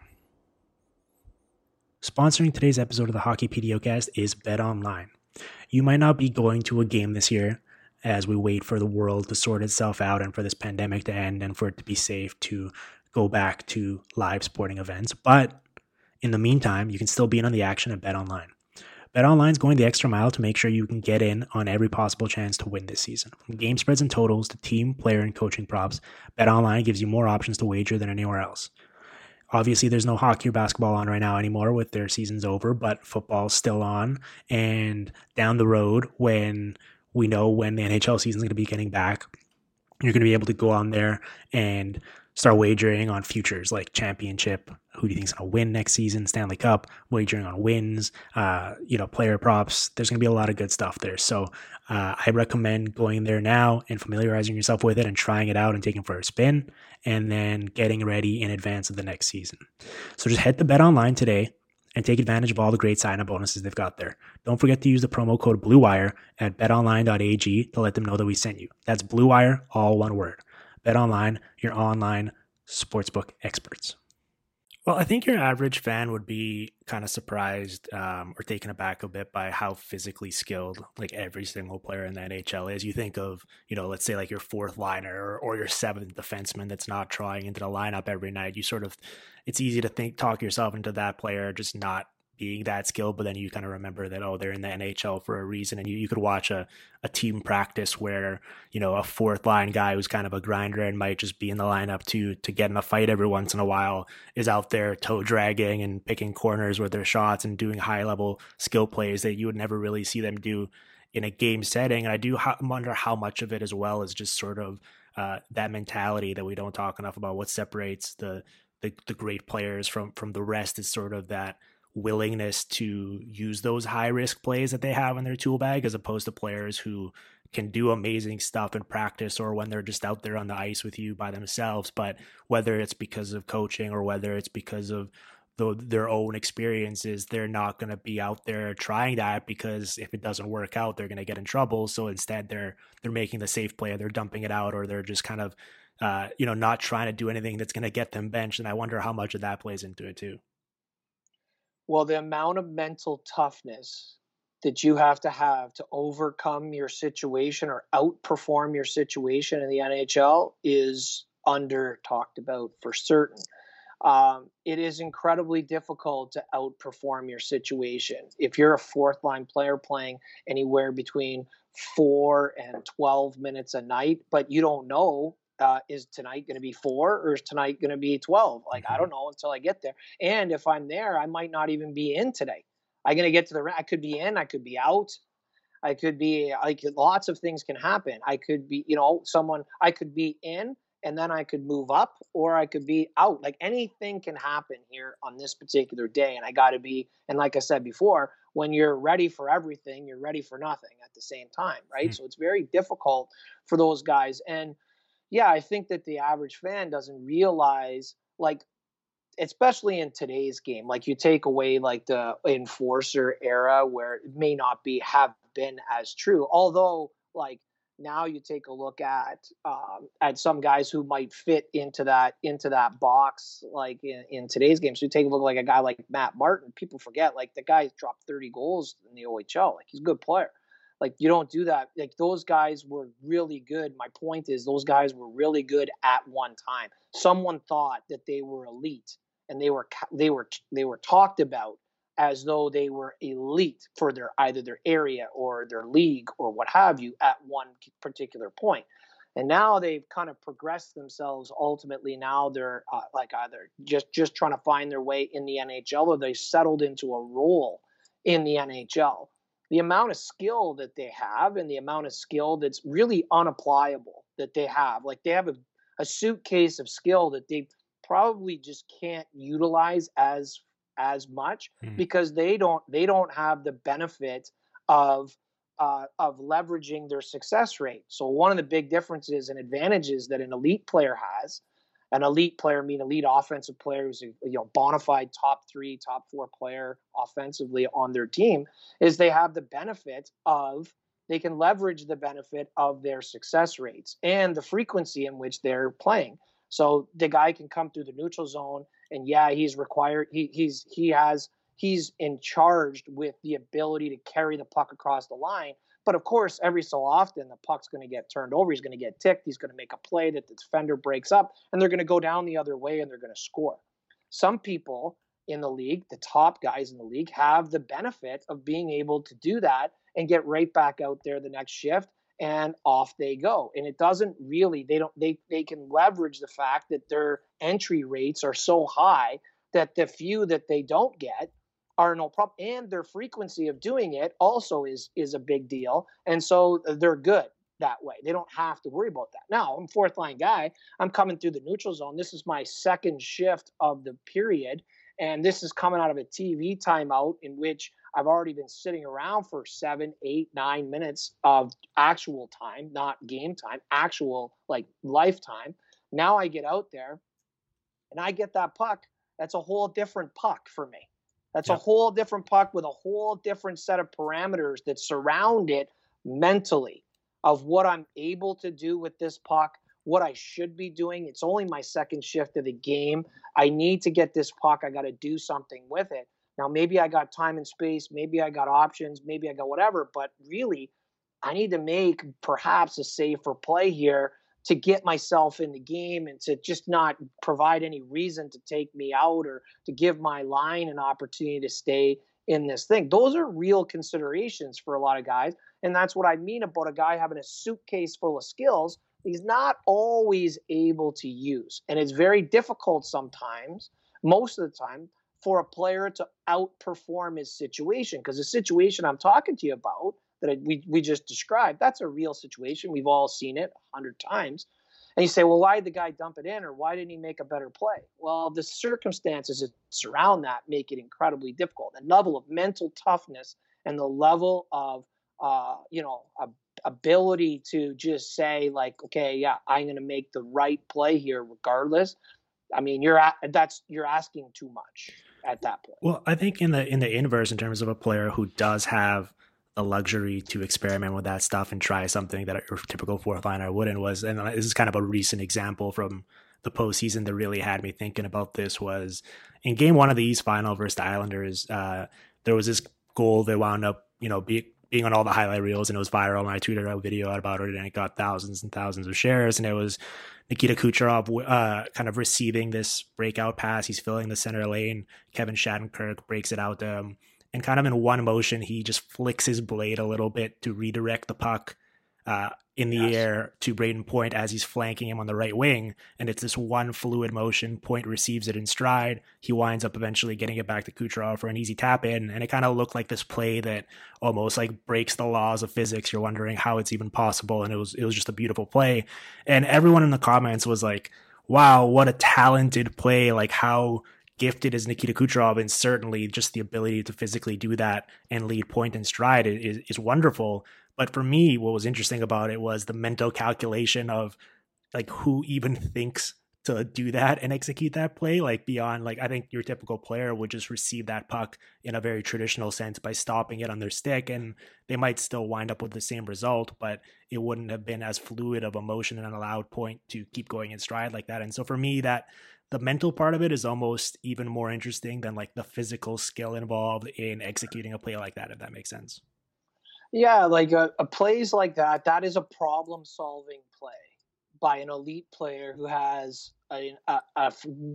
S6: Sponsoring today's episode of the Hockey PDOcast is BetOnline. You might not be going to a game this year as we wait for the world to sort itself out and for this pandemic to end and for it to be safe to go back to live sporting events. But in the meantime, you can still be in on the action at BetOnline. BetOnline is going the extra mile to make sure you can get in on every possible chance to win this season. From game spreads and totals to team, player, and coaching props, BetOnline gives you more options to wager than anywhere else. Obviously, there's no hockey or basketball on right now anymore with their seasons over, but football's still on. And down the road, when we know when the N H L season is going to be getting back, you're going to be able to go on there and start wagering on futures like championship, who do you think is going to win next season, Stanley Cup, wagering on wins, uh, you know, player props. There's going to be a lot of good stuff there. So uh, I recommend going there now and familiarizing yourself with it and trying it out and taking it for a spin and then getting ready in advance of the next season. So just head to BetOnline today and take advantage of all the great sign-up bonuses they've got there. Don't forget to use the promo code BlueWire at bet online dot a g to let them know that we sent you. That's BlueWire, all one word. BetOnline, your online sportsbook experts. Well, I think your average fan would be kind of surprised um, or taken aback a bit by how physically skilled like every single player in the N H L is. You think of, you know, let's say like your fourth liner or, or your seventh defenseman that's not trying into the lineup every night. You sort of, it's easy to think, talk yourself into that player just not being that skilled, but then you kind of remember that, oh, they're in the N H L for a reason. And you, you could watch a, a team practice where, you know, a fourth line guy who's kind of a grinder and might just be in the lineup to, to get in a fight every once in a while is out there toe dragging and picking corners with their shots and doing high level skill plays that you would never really see them do in a game setting. And I do ha- wonder how much of it as well is just sort of uh, that mentality that we don't talk enough about. What separates the, the, the great players from, from the rest is sort of that willingness to use those high risk plays that they have in their tool bag, as opposed to players who can do amazing stuff in practice or when they're just out there on the ice with you by themselves. But whether it's because of coaching or whether it's because of the, their own experiences, they're not going to be out there trying that, because if it doesn't work out, they're going to get in trouble. So instead they're, they're making the safe play, they're dumping it out, or they're just kind of, uh, you know, not trying to do anything that's going to get them benched. And I wonder how much of that plays into it too.
S7: Well, the amount of mental toughness that you have to have to overcome your situation or outperform your situation in the N H L is under talked about for certain. um, it is incredibly difficult to outperform your situation. If you're a fourth line player playing anywhere between four and twelve minutes a night, but you don't know, uh, is tonight going to be four or is tonight going to be twelve? Like, I don't know until I get there. And if I'm there, I might not even be in today. I'm going to get to the, I could be in, I could be out. I could be like, lots of things can happen. I could be, you know, someone, I could be in and then I could move up, or I could be out. Like, anything can happen here on this particular day. And I got to be, and like I said before, when you're ready for everything, you're ready for nothing at the same time, right? Mm. So it's very difficult for those guys. And yeah, I think that the average fan doesn't realize, like, especially in today's game, like, you take away like the enforcer era where it may not be have been as true. Although, like, now you take a look at um, at some guys who might fit into that into that box, like in, in today's game. So you take a look like a guy like Matt Martin. People forget, like, the guy dropped thirty goals in the O H L. Like, he's a good player. Like, you don't do that. Like, those guys were really good. My point is, those guys were really good at one time. Someone thought that they were elite, and they were they were they were talked about as though they were elite for their either their area or their league or what have you at one particular point. And now they've kind of progressed themselves. Ultimately, now they're uh, like either just just trying to find their way in the N H L, or they settled into a role in the N H L. The amount of skill that they have, and the amount of skill that's really unapplicable that they have, like, they have a, a suitcase of skill that they probably just can't utilize as as much mm. because they don't they don't have the benefit of uh, of leveraging their success rate. So one of the big differences and advantages that an elite player has, an elite player, I mean elite offensive player who's a you know bona fide top three, top four player offensively on their team, is they have the benefit of they can leverage the benefit of their success rates and the frequency in which they're playing. So the guy can come through the neutral zone, and yeah, he's required. He he's he has he's in charge with the ability to carry the puck across the line. But of course, every so often, the puck's going to get turned over. He's going to get ticked. He's going to make a play that the defender breaks up, and they're going to go down the other way, and they're going to score. Some people in the league, the top guys in the league, have the benefit of being able to do that and get right back out there the next shift, and off they go. And it doesn't really, they don't, they, they can leverage the fact that their entry rates are so high that the few that they don't get are no problem. And their frequency of doing it also is, is a big deal. And so they're good that way. They don't have to worry about that. Now, I'm fourth line guy. I'm coming through the neutral zone. This is my second shift of the period. And this is coming out of a T V timeout in which I've already been sitting around for seven, eight, nine minutes of actual time, not game time, actual like lifetime. Now I get out there and I get that puck. That's a whole different puck for me. That's yeah. a whole different puck with a whole different set of parameters that surround it mentally of what I'm able to do with this puck, what I should be doing. It's only my second shift of the game. I need to get this puck. I got to do something with it. Now, maybe I got time and space. Maybe I got options. Maybe I got whatever. But really, I need to make perhaps a safer play here to get myself in the game and to just not provide any reason to take me out or to give my line an opportunity to stay in this thing. Those are real considerations for a lot of guys. And that's what I mean about a guy having a suitcase full of skills he's not always able to use. And it's very difficult sometimes, most of the time, for a player to outperform his situation. Because the situation I'm talking to you about that I, we, we just described, that's a real situation. We've all seen it a hundred times. And you say, well, why did the guy dump it in, or why didn't he make a better play? Well, the circumstances that surround that make it incredibly difficult. The level of mental toughness and the level of, uh, you know, a, ability to just say like, okay, yeah, I'm going to make the right play here regardless. I mean, you're at, that's, you're asking too much at that point.
S6: Well, I think in the, in the inverse, in terms of a player who does have the luxury to experiment with that stuff and try something that a typical fourth liner wouldn't, was, and this is kind of a recent example from the postseason that really had me thinking about this, was in game one of the East Final versus the Islanders. Uh, there was this goal that wound up, you know, be, being on all the highlight reels, and it was viral, and I tweeted out a video out about it, and it got thousands and thousands of shares. And it was Nikita Kucherov uh, kind of receiving this breakout pass. He's filling the center lane. Kevin Shattenkirk breaks it out to him, and kind of in one motion, he just flicks his blade a little bit to redirect the puck uh, in the yes. air to Braden Point as he's flanking him on the right wing. And it's this one fluid motion. Point receives it in stride. He winds up eventually getting it back to Kucherov for an easy tap in. And it kind of looked like this play that almost like breaks the laws of physics. You're wondering how it's even possible. And it was, it was just a beautiful play. And everyone in the comments was like, wow, what a talented play. Like, how gifted is Nikita Kucherov? And certainly just the ability to physically do that and lead Point in stride is, is wonderful. But for me, what was interesting about it was the mental calculation of like who even thinks to do that and execute that play. Like beyond, like, I think your typical player would just receive that puck in a very traditional sense by stopping it on their stick, and they might still wind up with the same result, but it wouldn't have been as fluid of a motion and allowed Point to keep going in stride like that. And so for me, that the mental part of it is almost even more interesting than like the physical skill involved in executing a play like that, if that makes sense.
S7: Yeah, like a, a plays like that, that is a problem-solving play by an elite player who has a, a, a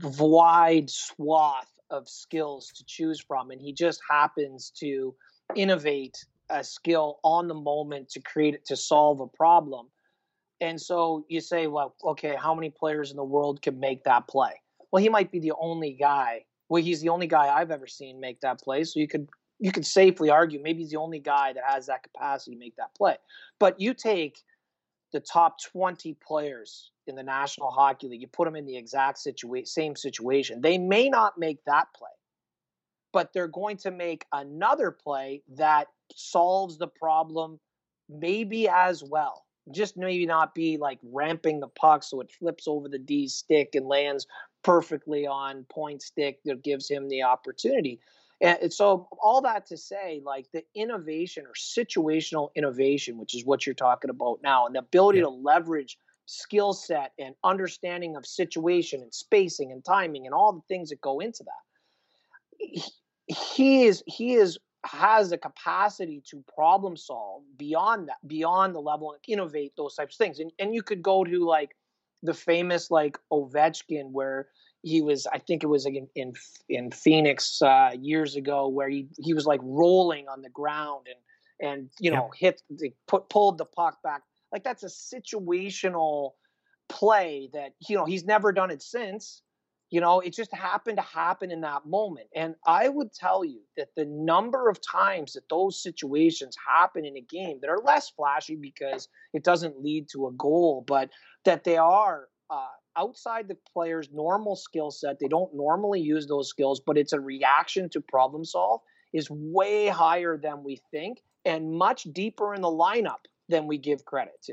S7: wide swath of skills to choose from, and he just happens to innovate a skill on the moment to create it, to solve a problem. And so you say, well, okay, how many players in the world can make that play? Well, he might be the only guy. Well, he's the only guy I've ever seen make that play, so you could you could safely argue maybe he's the only guy that has that capacity to make that play. But you take the top twenty players in the National Hockey League, you put them in the exact situa- same situation. They may not make that play, but they're going to make another play that solves the problem maybe as well. Just maybe not be like ramping the puck so it flips over the D's stick and lands perfectly on Point stick that gives him the opportunity. And so all that to say, like the innovation or situational innovation, which is what you're talking about now, and the ability yeah. to leverage skill set and understanding of situation and spacing and timing and all the things that go into that. He, he is, he is, has the capacity to problem solve beyond that, beyond the level and innovate those types of things. And, and you could go to like the famous like Ovechkin, where he was, I think it was like in, in, in Phoenix uh, years ago, where he, he was like rolling on the ground and, and, you know, yeah. hit, put, pulled the puck back. Like that's a situational play that, you know, he's never done it since. You know, it just happened to happen in that moment. And I would tell you that the number of times that those situations happen in a game that are less flashy because it doesn't lead to a goal, but that they are uh, outside the player's normal skill set. They don't normally use those skills, but it's a reaction to problem solve, is way higher than we think and much deeper in the lineup than we give credit to.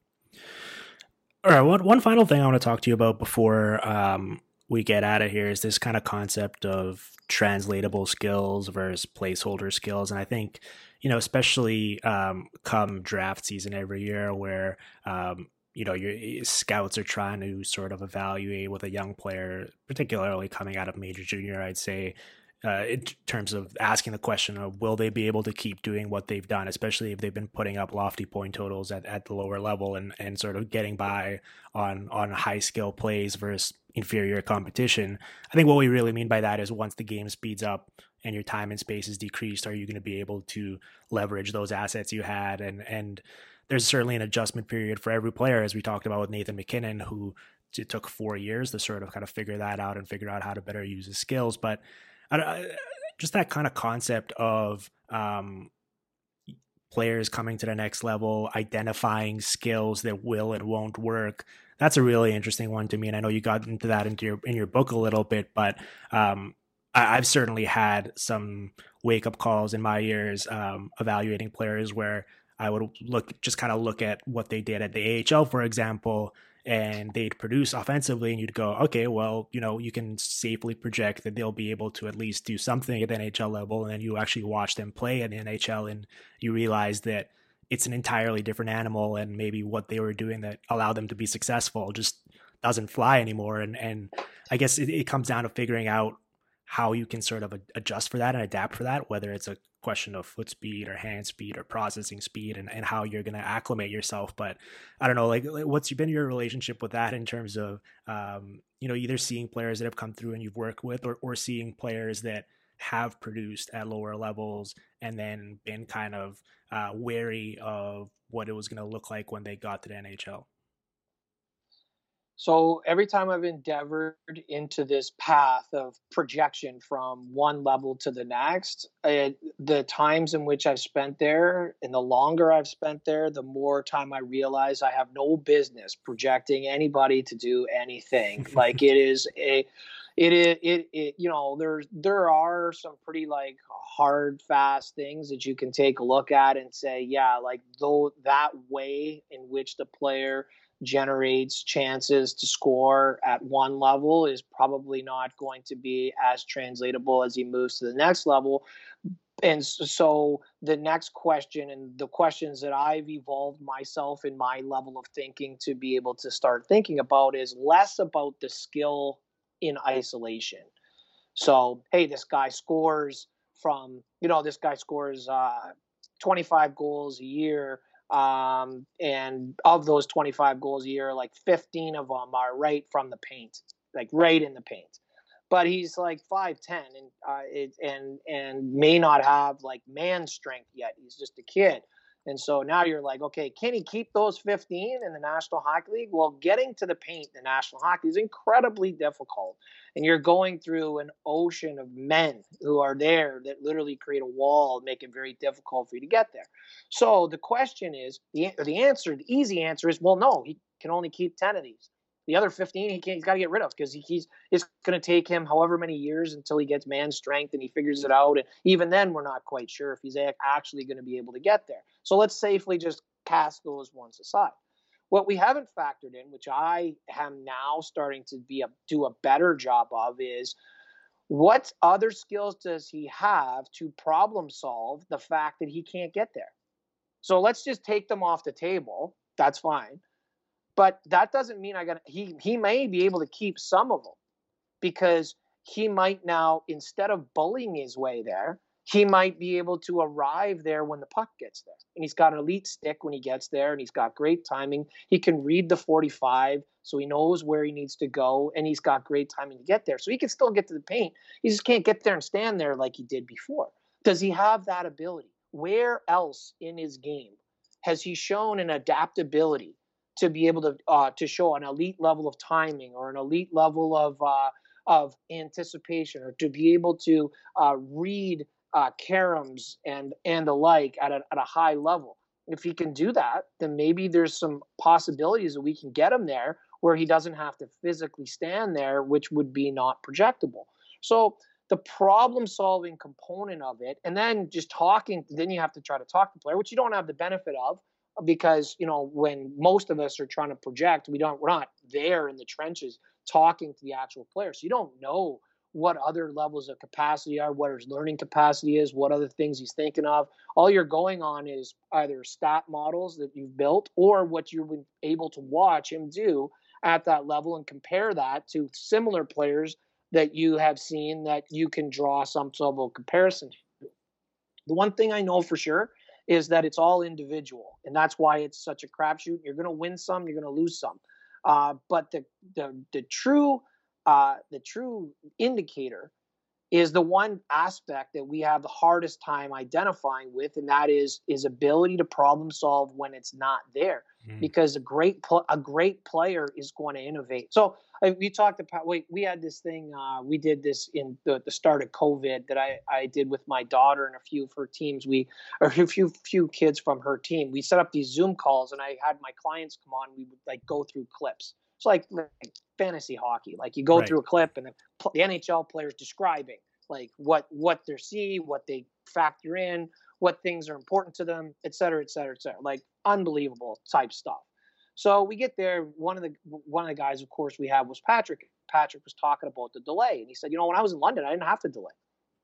S6: All right. One, one final thing I want to talk to you about before um, we get out of here is this kind of concept of translatable skills versus placeholder skills. And I think, you know, especially um, come draft season every year where, um, you know, your scouts are trying to sort of evaluate with a young player, particularly coming out of major junior, I'd say, uh, in terms of asking the question of will they be able to keep doing what they've done, especially if they've been putting up lofty point totals at, at the lower level and, and sort of getting by on, on high skill plays versus inferior competition. I think what we really mean by that is once the game speeds up and your time and space is decreased, are you going to be able to leverage those assets you had? And, and there's certainly an adjustment period for every player, as we talked about with Nathan MacKinnon, who it took four years to sort of kind of figure that out and figure out how to better use his skills. But I, just that kind of concept of um, players coming to the next level, identifying skills that will and won't work. That's a really interesting one to me. And I know you got into that into your, in your book a little bit, but um, I, I've certainly had some wake up calls in my years um, evaluating players where I would look, just kind of look at what they did at the A H L, for example, and they'd produce offensively and you'd go, okay, well, you know, you can safely project that they'll be able to at least do something at the N H L level. And then you actually watch them play at the N H L and you realize that it's an entirely different animal, and maybe what they were doing that allowed them to be successful just doesn't fly anymore. And, and I guess it, it comes down to figuring out how you can sort of adjust for that and adapt for that, whether it's a question of foot speed or hand speed or processing speed, and, and how you're going to acclimate yourself. But I don't know, like, like what's been your relationship with that in terms of, um, you know, either seeing players that have come through and you've worked with, or, or seeing players that have produced at lower levels and then been kind of uh, wary of what it was going to look like when they got to the N H L?
S7: So every time I've endeavored into this path of projection from one level to the next, it, the times in which I've spent there and the longer I've spent there, the more time I realize I have no business projecting anybody to do anything. Like it is a, it is, it, it, you know, there's, there are some pretty like hard, fast things that you can take a look at and say, yeah, like though that way in which the player generates chances to score at one level is probably not going to be as translatable as he moves to the next level. And so the next question, and the questions that I've evolved myself in my level of thinking to be able to start thinking about, is less about the skill in isolation. So, hey, this guy scores from, you know, this guy scores uh, twenty-five goals a year. Um, and of those twenty-five goals a year, like fifteen of them are right from the paint, like right in the paint. But he's like five ten and, uh, it, and, and may not have like man strength yet. He's just a kid. And so now you're like, okay, can he keep those fifteen in the National Hockey League? Well, getting to the paint in the National Hockey is incredibly difficult. And you're going through an ocean of men who are there that literally create a wall and make it very difficult for you to get there. So the question is, the, the answer, the easy answer is, well, no, he can only keep ten of these. The other fifteen, he can't, he's got to get rid of, because he, he's it's going to take him however many years until he gets man strength and he figures it out. And even then, we're not quite sure if he's actually going to be able to get there. So let's safely just cast those ones aside. What we haven't factored in, which I am now starting to be a, do a better job of, is what other skills does he have to problem solve the fact that he can't get there? So let's just take them off the table. That's fine. But that doesn't mean I got he he may be able to keep some of them, because he might now, instead of bullying his way there, he might be able to arrive there when the puck gets there. And he's got an elite stick when he gets there, and he's got great timing. He can read the forty-five, so he knows where he needs to go, and he's got great timing to get there. So he can still get to the paint. He just can't get there and stand there like he did before. Does he have that ability? Where else in his game has he shown an adaptability to be able to uh, to show an elite level of timing, or an elite level of uh, of anticipation, or to be able to uh, read uh, caroms and and the like at a, at a high level? If he can do that, then maybe there's some possibilities that we can get him there where he doesn't have to physically stand there, which would be not projectable. So the problem-solving component of it, and then just talking, then you have to try to talk to the player, which you don't have the benefit of, because, you know, when most of us are trying to project, we don't, we're not there in the trenches talking to the actual player. So you don't know what other levels of capacity are, what his learning capacity is, what other things he's thinking of. All you're going on is either stat models that you've built, or what you've been able to watch him do at that level, and compare that to similar players that you have seen that you can draw some sort of comparison to. The one thing I know for sure is that it's all individual, and that's why it's such a crapshoot. You're going to win some, you're going to lose some. Uh, but the the the true uh, the true indicator is the one aspect that we have the hardest time identifying with, and that is his ability to problem solve when it's not there. Mm. Because a great pl- a great player is going to innovate. So uh, we talked about we we had this thing uh, we did this in the, the start of COVID that I, I did with my daughter and a few of her teams. We or a few few kids from her team. We set up these Zoom calls, and I had my clients come on. We would like go through clips. It's like, like fantasy hockey. Like you go right. through a clip, and the, the N H L players describing like what what they see, what they factor in, what things are important to them, et cetera, et cetera, et cetera. Like unbelievable type stuff. So we get there. One of the one of the guys, of course, we have was Patrick. Patrick was talking about the delay, and he said, you know, when I was in London, I didn't have to delay.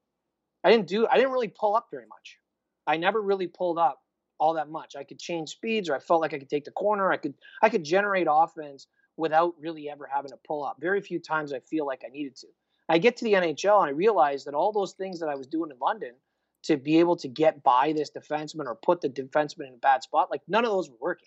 S7: I didn't do. I didn't really pull up very much. I never really pulled up all that much. I could change speeds, or I felt like I could take the corner. I could I could generate offense without really ever having to pull up. Very few times I feel like I needed to. I get to the N H L and I realize that all those things that I was doing in London to be able to get by this defenseman or put the defenseman in a bad spot, like none of those were working.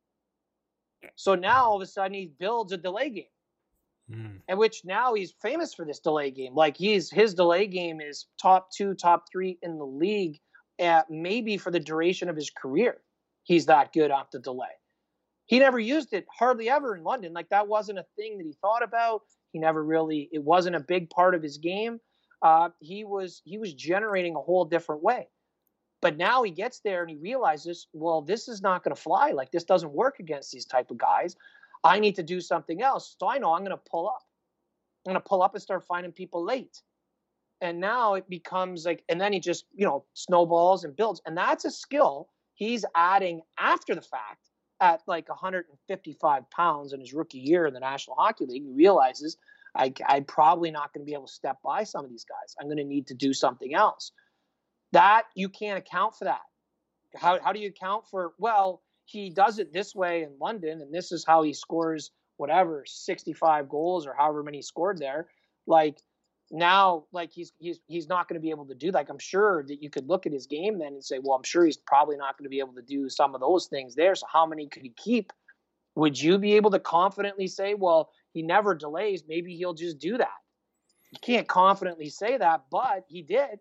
S7: So now all of a sudden he builds a delay game. Mm. And which now he's famous for this delay game. Like he's his delay game is top two, top three in the league, at maybe for the duration of his career. He's that good off the delay. He never used it hardly ever in London. Like that wasn't a thing that he thought about. He never really, it wasn't a big part of his game. Uh, he was he was generating a whole different way. But now he gets there and he realizes, well, this is not going to fly. Like this doesn't work against these type of guys. I need to do something else. So I know I'm going to pull up. I'm going to pull up and start finding people late. And now it becomes like, and then he just, you know, snowballs and builds. And that's a skill he's adding after the fact at like one hundred fifty-five pounds in his rookie year in the National Hockey League. He realizes I, I'm probably not going to be able to step by some of these guys. I'm going to need to do something else. That you can't account for that. How how do you account for, well, he does it this way in London, and this is how he scores whatever, sixty-five goals or however many he scored there. Like now, like he's he's he's not going to be able to do that. Like I'm sure that you could look at his game then and say, well, I'm sure he's probably not going to be able to do some of those things there. So how many could he keep? Would you be able to confidently say, well, he never delays, maybe he'll just do that? You can't confidently say that, but he did.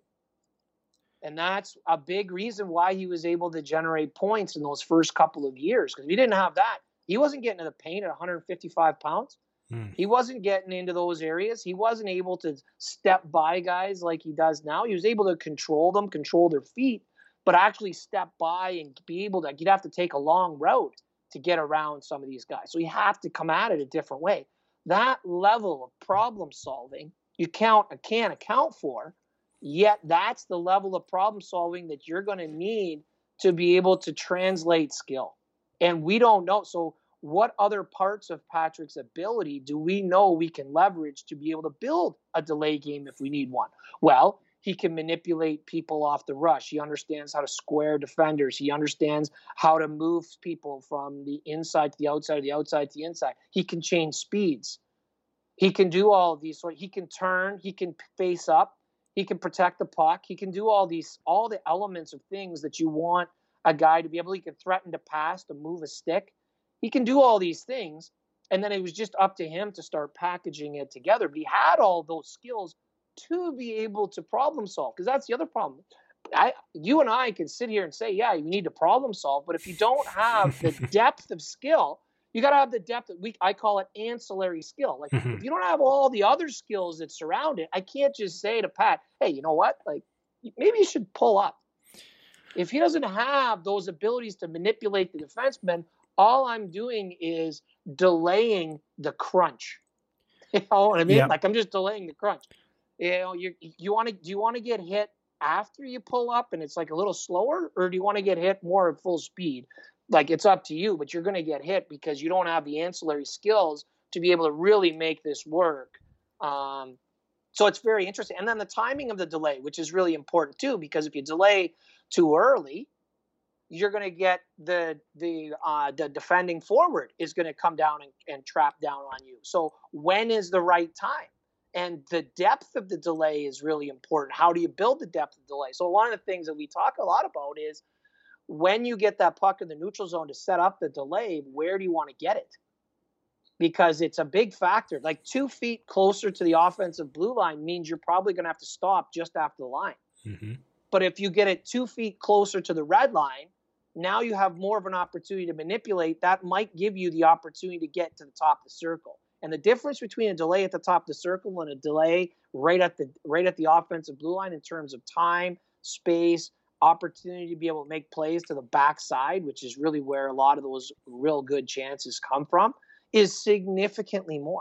S7: And that's a big reason why he was able to generate points in those first couple of years. Because if he didn't have that, he wasn't getting to the paint at one hundred fifty-five pounds. Mm. He wasn't getting into those areas. He wasn't able to step by guys like he does now. He was able to control them, control their feet, but actually step by and be able to, you'd have to take a long route to get around some of these guys. So you have to come at it a different way. That level of problem solving, you count, can't account for. Yet that's the level of problem solving that you're going to need to be able to translate skill. And we don't know. So what other parts of Patrick's ability do we know we can leverage to be able to build a delay game if we need one? Well, he can manipulate people off the rush. He understands how to square defenders. He understands how to move people from the inside to the outside, the outside to the inside. He can change speeds. He can do all of these. So he can turn. He can face up. He can protect the puck. He can do all these, all the elements of things that you want a guy to be able to. He can threaten to pass, to move a stick. He can do all these things. And then it was just up to him to start packaging it together. But he had all those skills to be able to problem solve. Because that's the other problem. I, you and I can sit here and say, yeah, you need to problem solve. But if you don't have the depth of skill, you got to have the depth of, we, I call it ancillary skill. Like if you don't have all the other skills that surround it, I can't just say to Pat, hey, you know what? Like maybe you should pull up. If he doesn't have those abilities to manipulate the defenseman, all I'm doing is delaying the crunch. You know what I mean? Yeah. Like I'm just delaying the crunch. You know, you you want to do you want to get hit after you pull up and it's like a little slower, or do you want to get hit more at full speed? Like it's up to you, but you're going to get hit because you don't have the ancillary skills to be able to really make this work. Um, so it's very interesting. And then the timing of the delay, which is really important too, because if you delay too early, you're going to get the the uh, the defending forward is going to come down and, and trap down on you. So when is the right time? And the depth of the delay is really important. How do you build the depth of the delay? So one of the things that we talk a lot about is when you get that puck in the neutral zone to set up the delay, where do you want to get it? Because it's a big factor. Like two feet closer to the offensive blue line means you're probably going to have to stop just after the line. Mm-hmm. But if you get it two feet closer to the red line, now you have more of an opportunity to manipulate. That might give you the opportunity to get to the top of the circle. And the difference between a delay at the top of the circle and a delay right at the right at the offensive blue line in terms of time, space, opportunity to be able to make plays to the backside, which is really where a lot of those real good chances come from, is significantly more.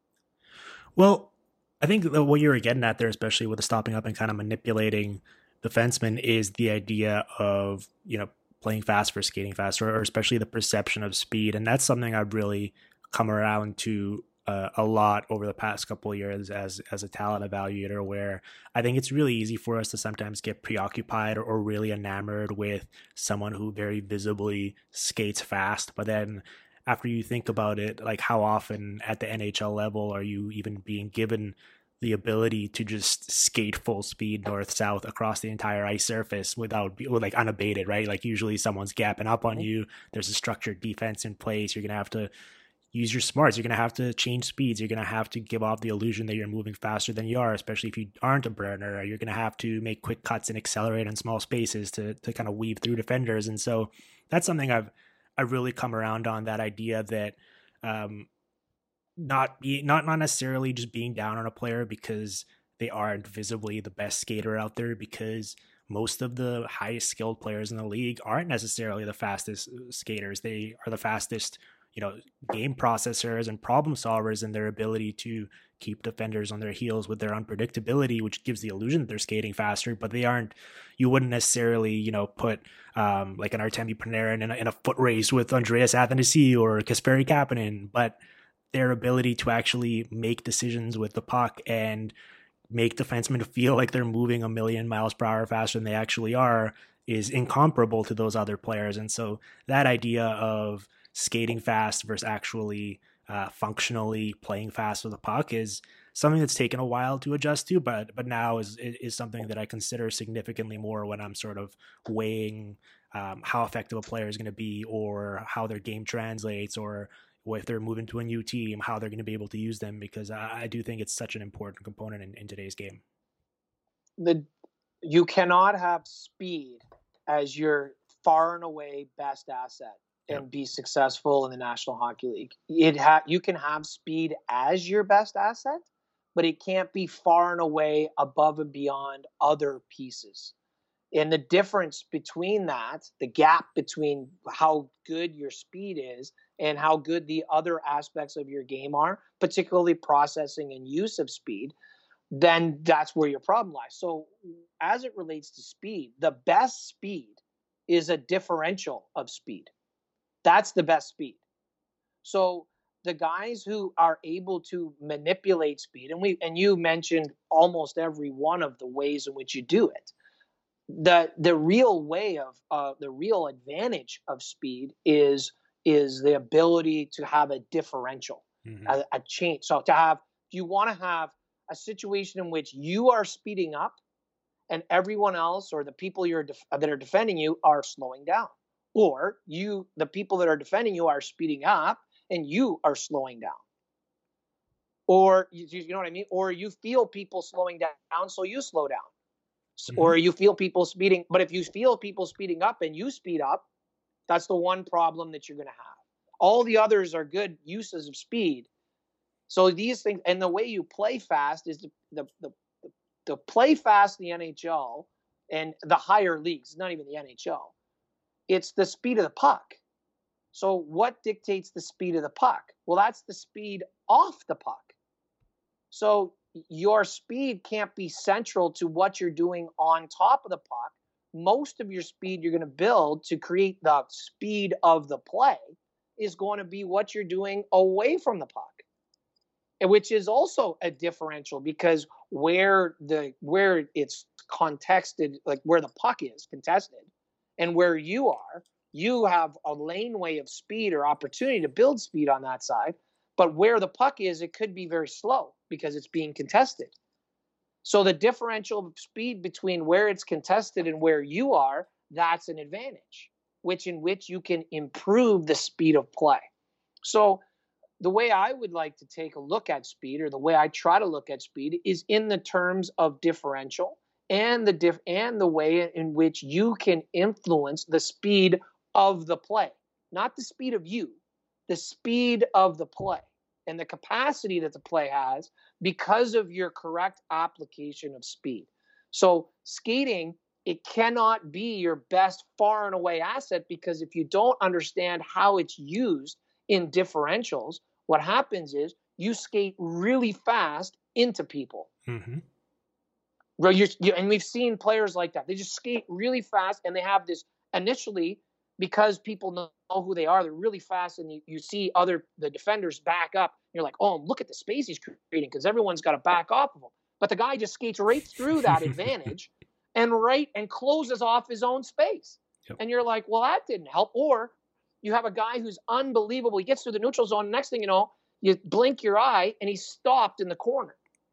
S6: Well, I think that what you were getting at there, especially with the stopping up and kind of manipulating defensemen, is the idea of, you know, playing fast for skating faster, or especially the perception of speed. And that's something I've really come around to uh, a lot over the past couple of years as as a talent evaluator, where I think it's really easy for us to sometimes get preoccupied or, or really enamored with someone who very visibly skates fast. But then after you think about it, like how often at the N H L level are you even being given the ability to just skate full speed north south across the entire ice surface without like unabated, right? Like usually someone's gapping up on you. There's a structured defense in place. You're gonna have to use your smarts. You're gonna have to change speeds. You're gonna have to give off the illusion that you're moving faster than you are, especially if you aren't a burner. You're gonna have to make quick cuts and accelerate in small spaces to to kind of weave through defenders. And so that's something I've I've really come around on, that idea that um not be not not necessarily just being down on a player because they aren't visibly the best skater out there, because most of the highest skilled players in the league aren't necessarily the fastest skaters. They are the fastest, you know, game processors and problem solvers in their ability to keep defenders on their heels with their unpredictability, which gives the illusion that they're skating faster, but they aren't. You wouldn't necessarily, you know, put um, like an Artemi Panarin in a, in a foot race with Andreas Athanasiou or Kasperi Kapanen, but their ability to actually make decisions with the puck and make defensemen feel like they're moving a million miles per hour faster than they actually are is incomparable to those other players. And so that idea of skating fast versus actually uh, functionally playing fast with the puck is something that's taken a while to adjust to, but but now is is something that I consider significantly more when I'm sort of weighing um, how effective a player is going to be, or how their game translates, or if they're moving to a new team, how they're going to be able to use them, because I, I do think it's such an important component in, in today's game.
S7: The you cannot have speed as your far and away best asset and yep. be successful in the National Hockey League. It ha- you can have speed as your best asset, but it can't be far and away above and beyond other pieces. And the difference between that, the gap between how good your speed is and how good the other aspects of your game are, particularly processing and use of speed, then that's where your problem lies. So as it relates to speed, the best speed is a differential of speed. That's the best speed. So the guys who are able to manipulate speed, and we and you mentioned almost every one of the ways in which you do it. The the real way of uh, the real advantage of speed is is the ability to have a differential, mm-hmm. a, a change. So to have, you want to have a situation in which you are speeding up and everyone else or the people you're def- that are defending you are slowing down, or you, the people that are defending you are speeding up and you are slowing down, or you, you know what I mean? Or you feel people slowing down, so you slow down, mm-hmm. or you feel people speeding. But if you feel people speeding up and you speed up, that's the one problem that you're going to have. All the others are good uses of speed. So these things, and the way you play fast is the the the, the play fast in the N H L and the higher leagues, not even the N H L. It's the speed of the puck. So what dictates the speed of the puck? Well, that's the speed off the puck. So your speed can't be central to what you're doing on top of the puck. Most of your speed you're going to build to create the speed of the play is going to be what you're doing away from the puck, which is also a differential, because where the where it's contested, like where the puck is contested and where you are, you have a laneway of speed or opportunity to build speed on that side. But where the puck is, it could be very slow because it's being contested. So the differential of speed between where it's contested and where you are, that's an advantage, which in which you can improve the speed of play. So the way I would like to take a look at speed, or the way I try to look at speed, is in the terms of differential and the diff- and the way in which you can influence the speed of the play, not the speed of you, the speed of the play and the capacity that the play has because of your correct application of speed. So skating, it cannot be your best far and away asset, because if you don't understand how it's used in differentials, what happens is you skate really fast into people.
S6: Mm-hmm.
S7: You're, you, and we've seen players like that. They just skate really fast, and they have this initially, because people know who they are, they're really fast, and you, you see other the defenders back up. You're like, oh, look at the space he's creating, because everyone's got to back off of him. But the guy just skates right through that advantage and right and closes off his own space. Yep. And you're like, well, that didn't help. Or you have a guy who's unbelievable. He gets through the neutral zone. Next thing you know, you blink your eye and he's stopped in the corner.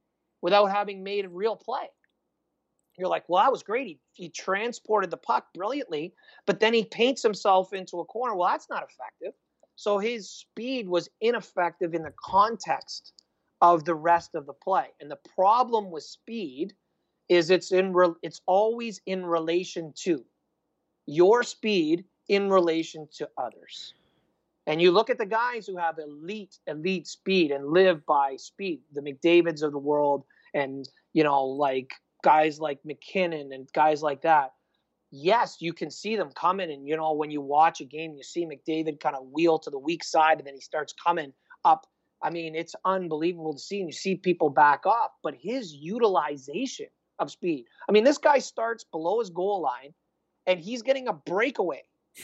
S7: without having made a real play. You're like, well, that was great. He, he transported the puck brilliantly, but then he paints himself into a corner. Well, that's not effective. So his speed was ineffective in the context of the rest of the play. And the problem with speed is it's in re- it's always in relation to your speed in relation to others. And you look at the guys who have elite, elite speed and live by speed, the McDavids of the world, and, you know, like guys like McKinnon and guys like that. Yes, you can see them coming. And, you know, when you watch a game, you see McDavid kind of wheel to the weak side and then he starts coming up. I mean, it's unbelievable to see. And you see people back off. But his utilization of speed. I mean, this guy starts below his goal line and he's getting a breakaway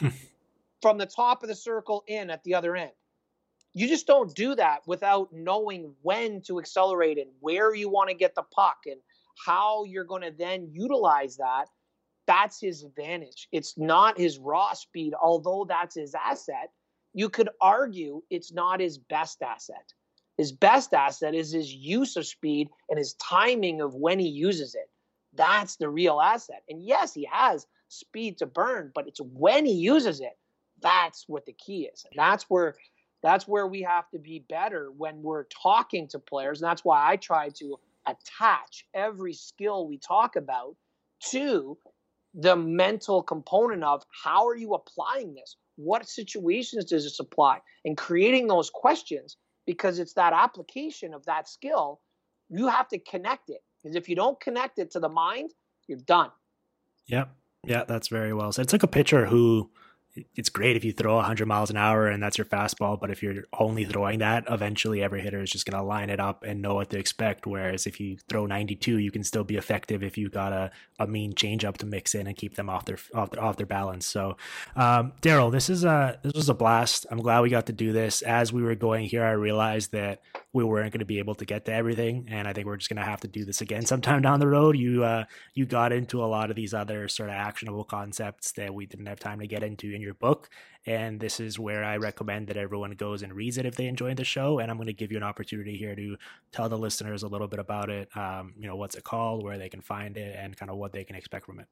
S7: from the top of the circle in at the other end. You just don't do that without knowing when to accelerate and where you want to get the puck and how you're going to then utilize that. That's his advantage. It's not his raw speed, although that's his asset. You could argue it's not his best asset. His best asset is his use of speed and his timing of when he uses it. That's the real asset. And yes, he has speed to burn, but it's when he uses it. That's what the key is. And that's where that's where we have to be better when we're talking to players. And that's why I try to attach every skill we talk about to the mental component of how are you applying this? What situations does this apply? And creating those questions, because it's that application of that skill, you have to connect it. Because if you don't connect it to the mind, you're done.
S6: Yep. Yeah, that's very well said. It's like a pitcher who, it's great if you throw one hundred miles an hour and that's your fastball, but if you're only throwing that, eventually every hitter is just going to line it up and know what to expect. Whereas if you throw ninety-two, you can still be effective if you got a, a mean changeup to mix in and keep them off their off their, off their balance. So, um, Daryl, this is a this was a blast. I'm glad we got to do this. As we were going here, I realized that we weren't going to be able to get to everything, and I think we're just going to have to do this again sometime down the road. You uh, you got into a lot of these other sort of actionable concepts that we didn't have time to get into in your book, and this is where I recommend that everyone goes and reads it if they enjoyed the show. And I'm going to give you an opportunity here to tell the listeners a little bit about it. Um, you know, what's it called, where they can find it, and kind of what they can expect from it.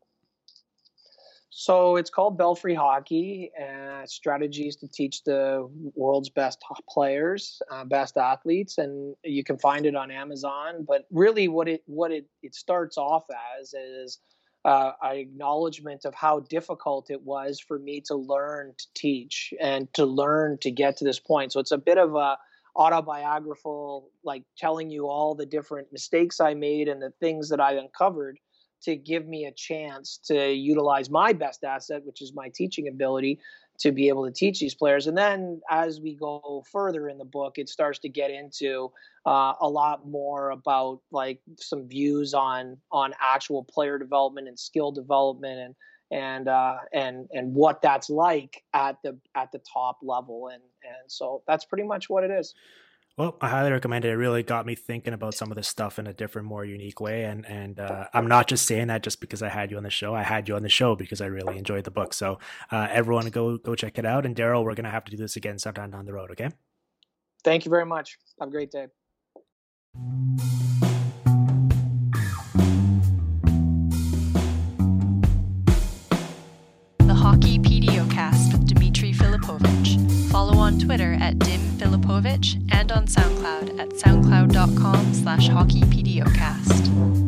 S7: So it's called Belfry Hockey, uh, strategies to teach the world's best players, uh, best athletes, and you can find it on Amazon. But really what it what it, it starts off as is uh, an acknowledgement of how difficult it was for me to learn to teach and to learn to get to this point. So it's a bit of a autobiographical, like telling you all the different mistakes I made and the things that I uncovered to give me a chance to utilize my best asset, which is my teaching ability, to be able to teach these players. And then as we go further in the book, it starts to get into uh, a lot more about like some views on on actual player development and skill development and and uh, and and what that's like at the at the top level. And and so that's pretty much what it is.
S6: Well, I highly recommend it. It really got me thinking about some of this stuff in a different, more unique way. And and uh, I'm not just saying that just because I had you on the show. I had you on the show because I really enjoyed the book. So uh, everyone go go check it out. And Daryl, we're going to have to do this again sometime down the road, okay?
S7: Thank you very much. Have a great day.
S5: The Hockey Pediocast with Dmitry Filipovich. Follow on Twitter at Dim Filipovich and on SoundCloud at soundcloud.com slash hockeypediocast.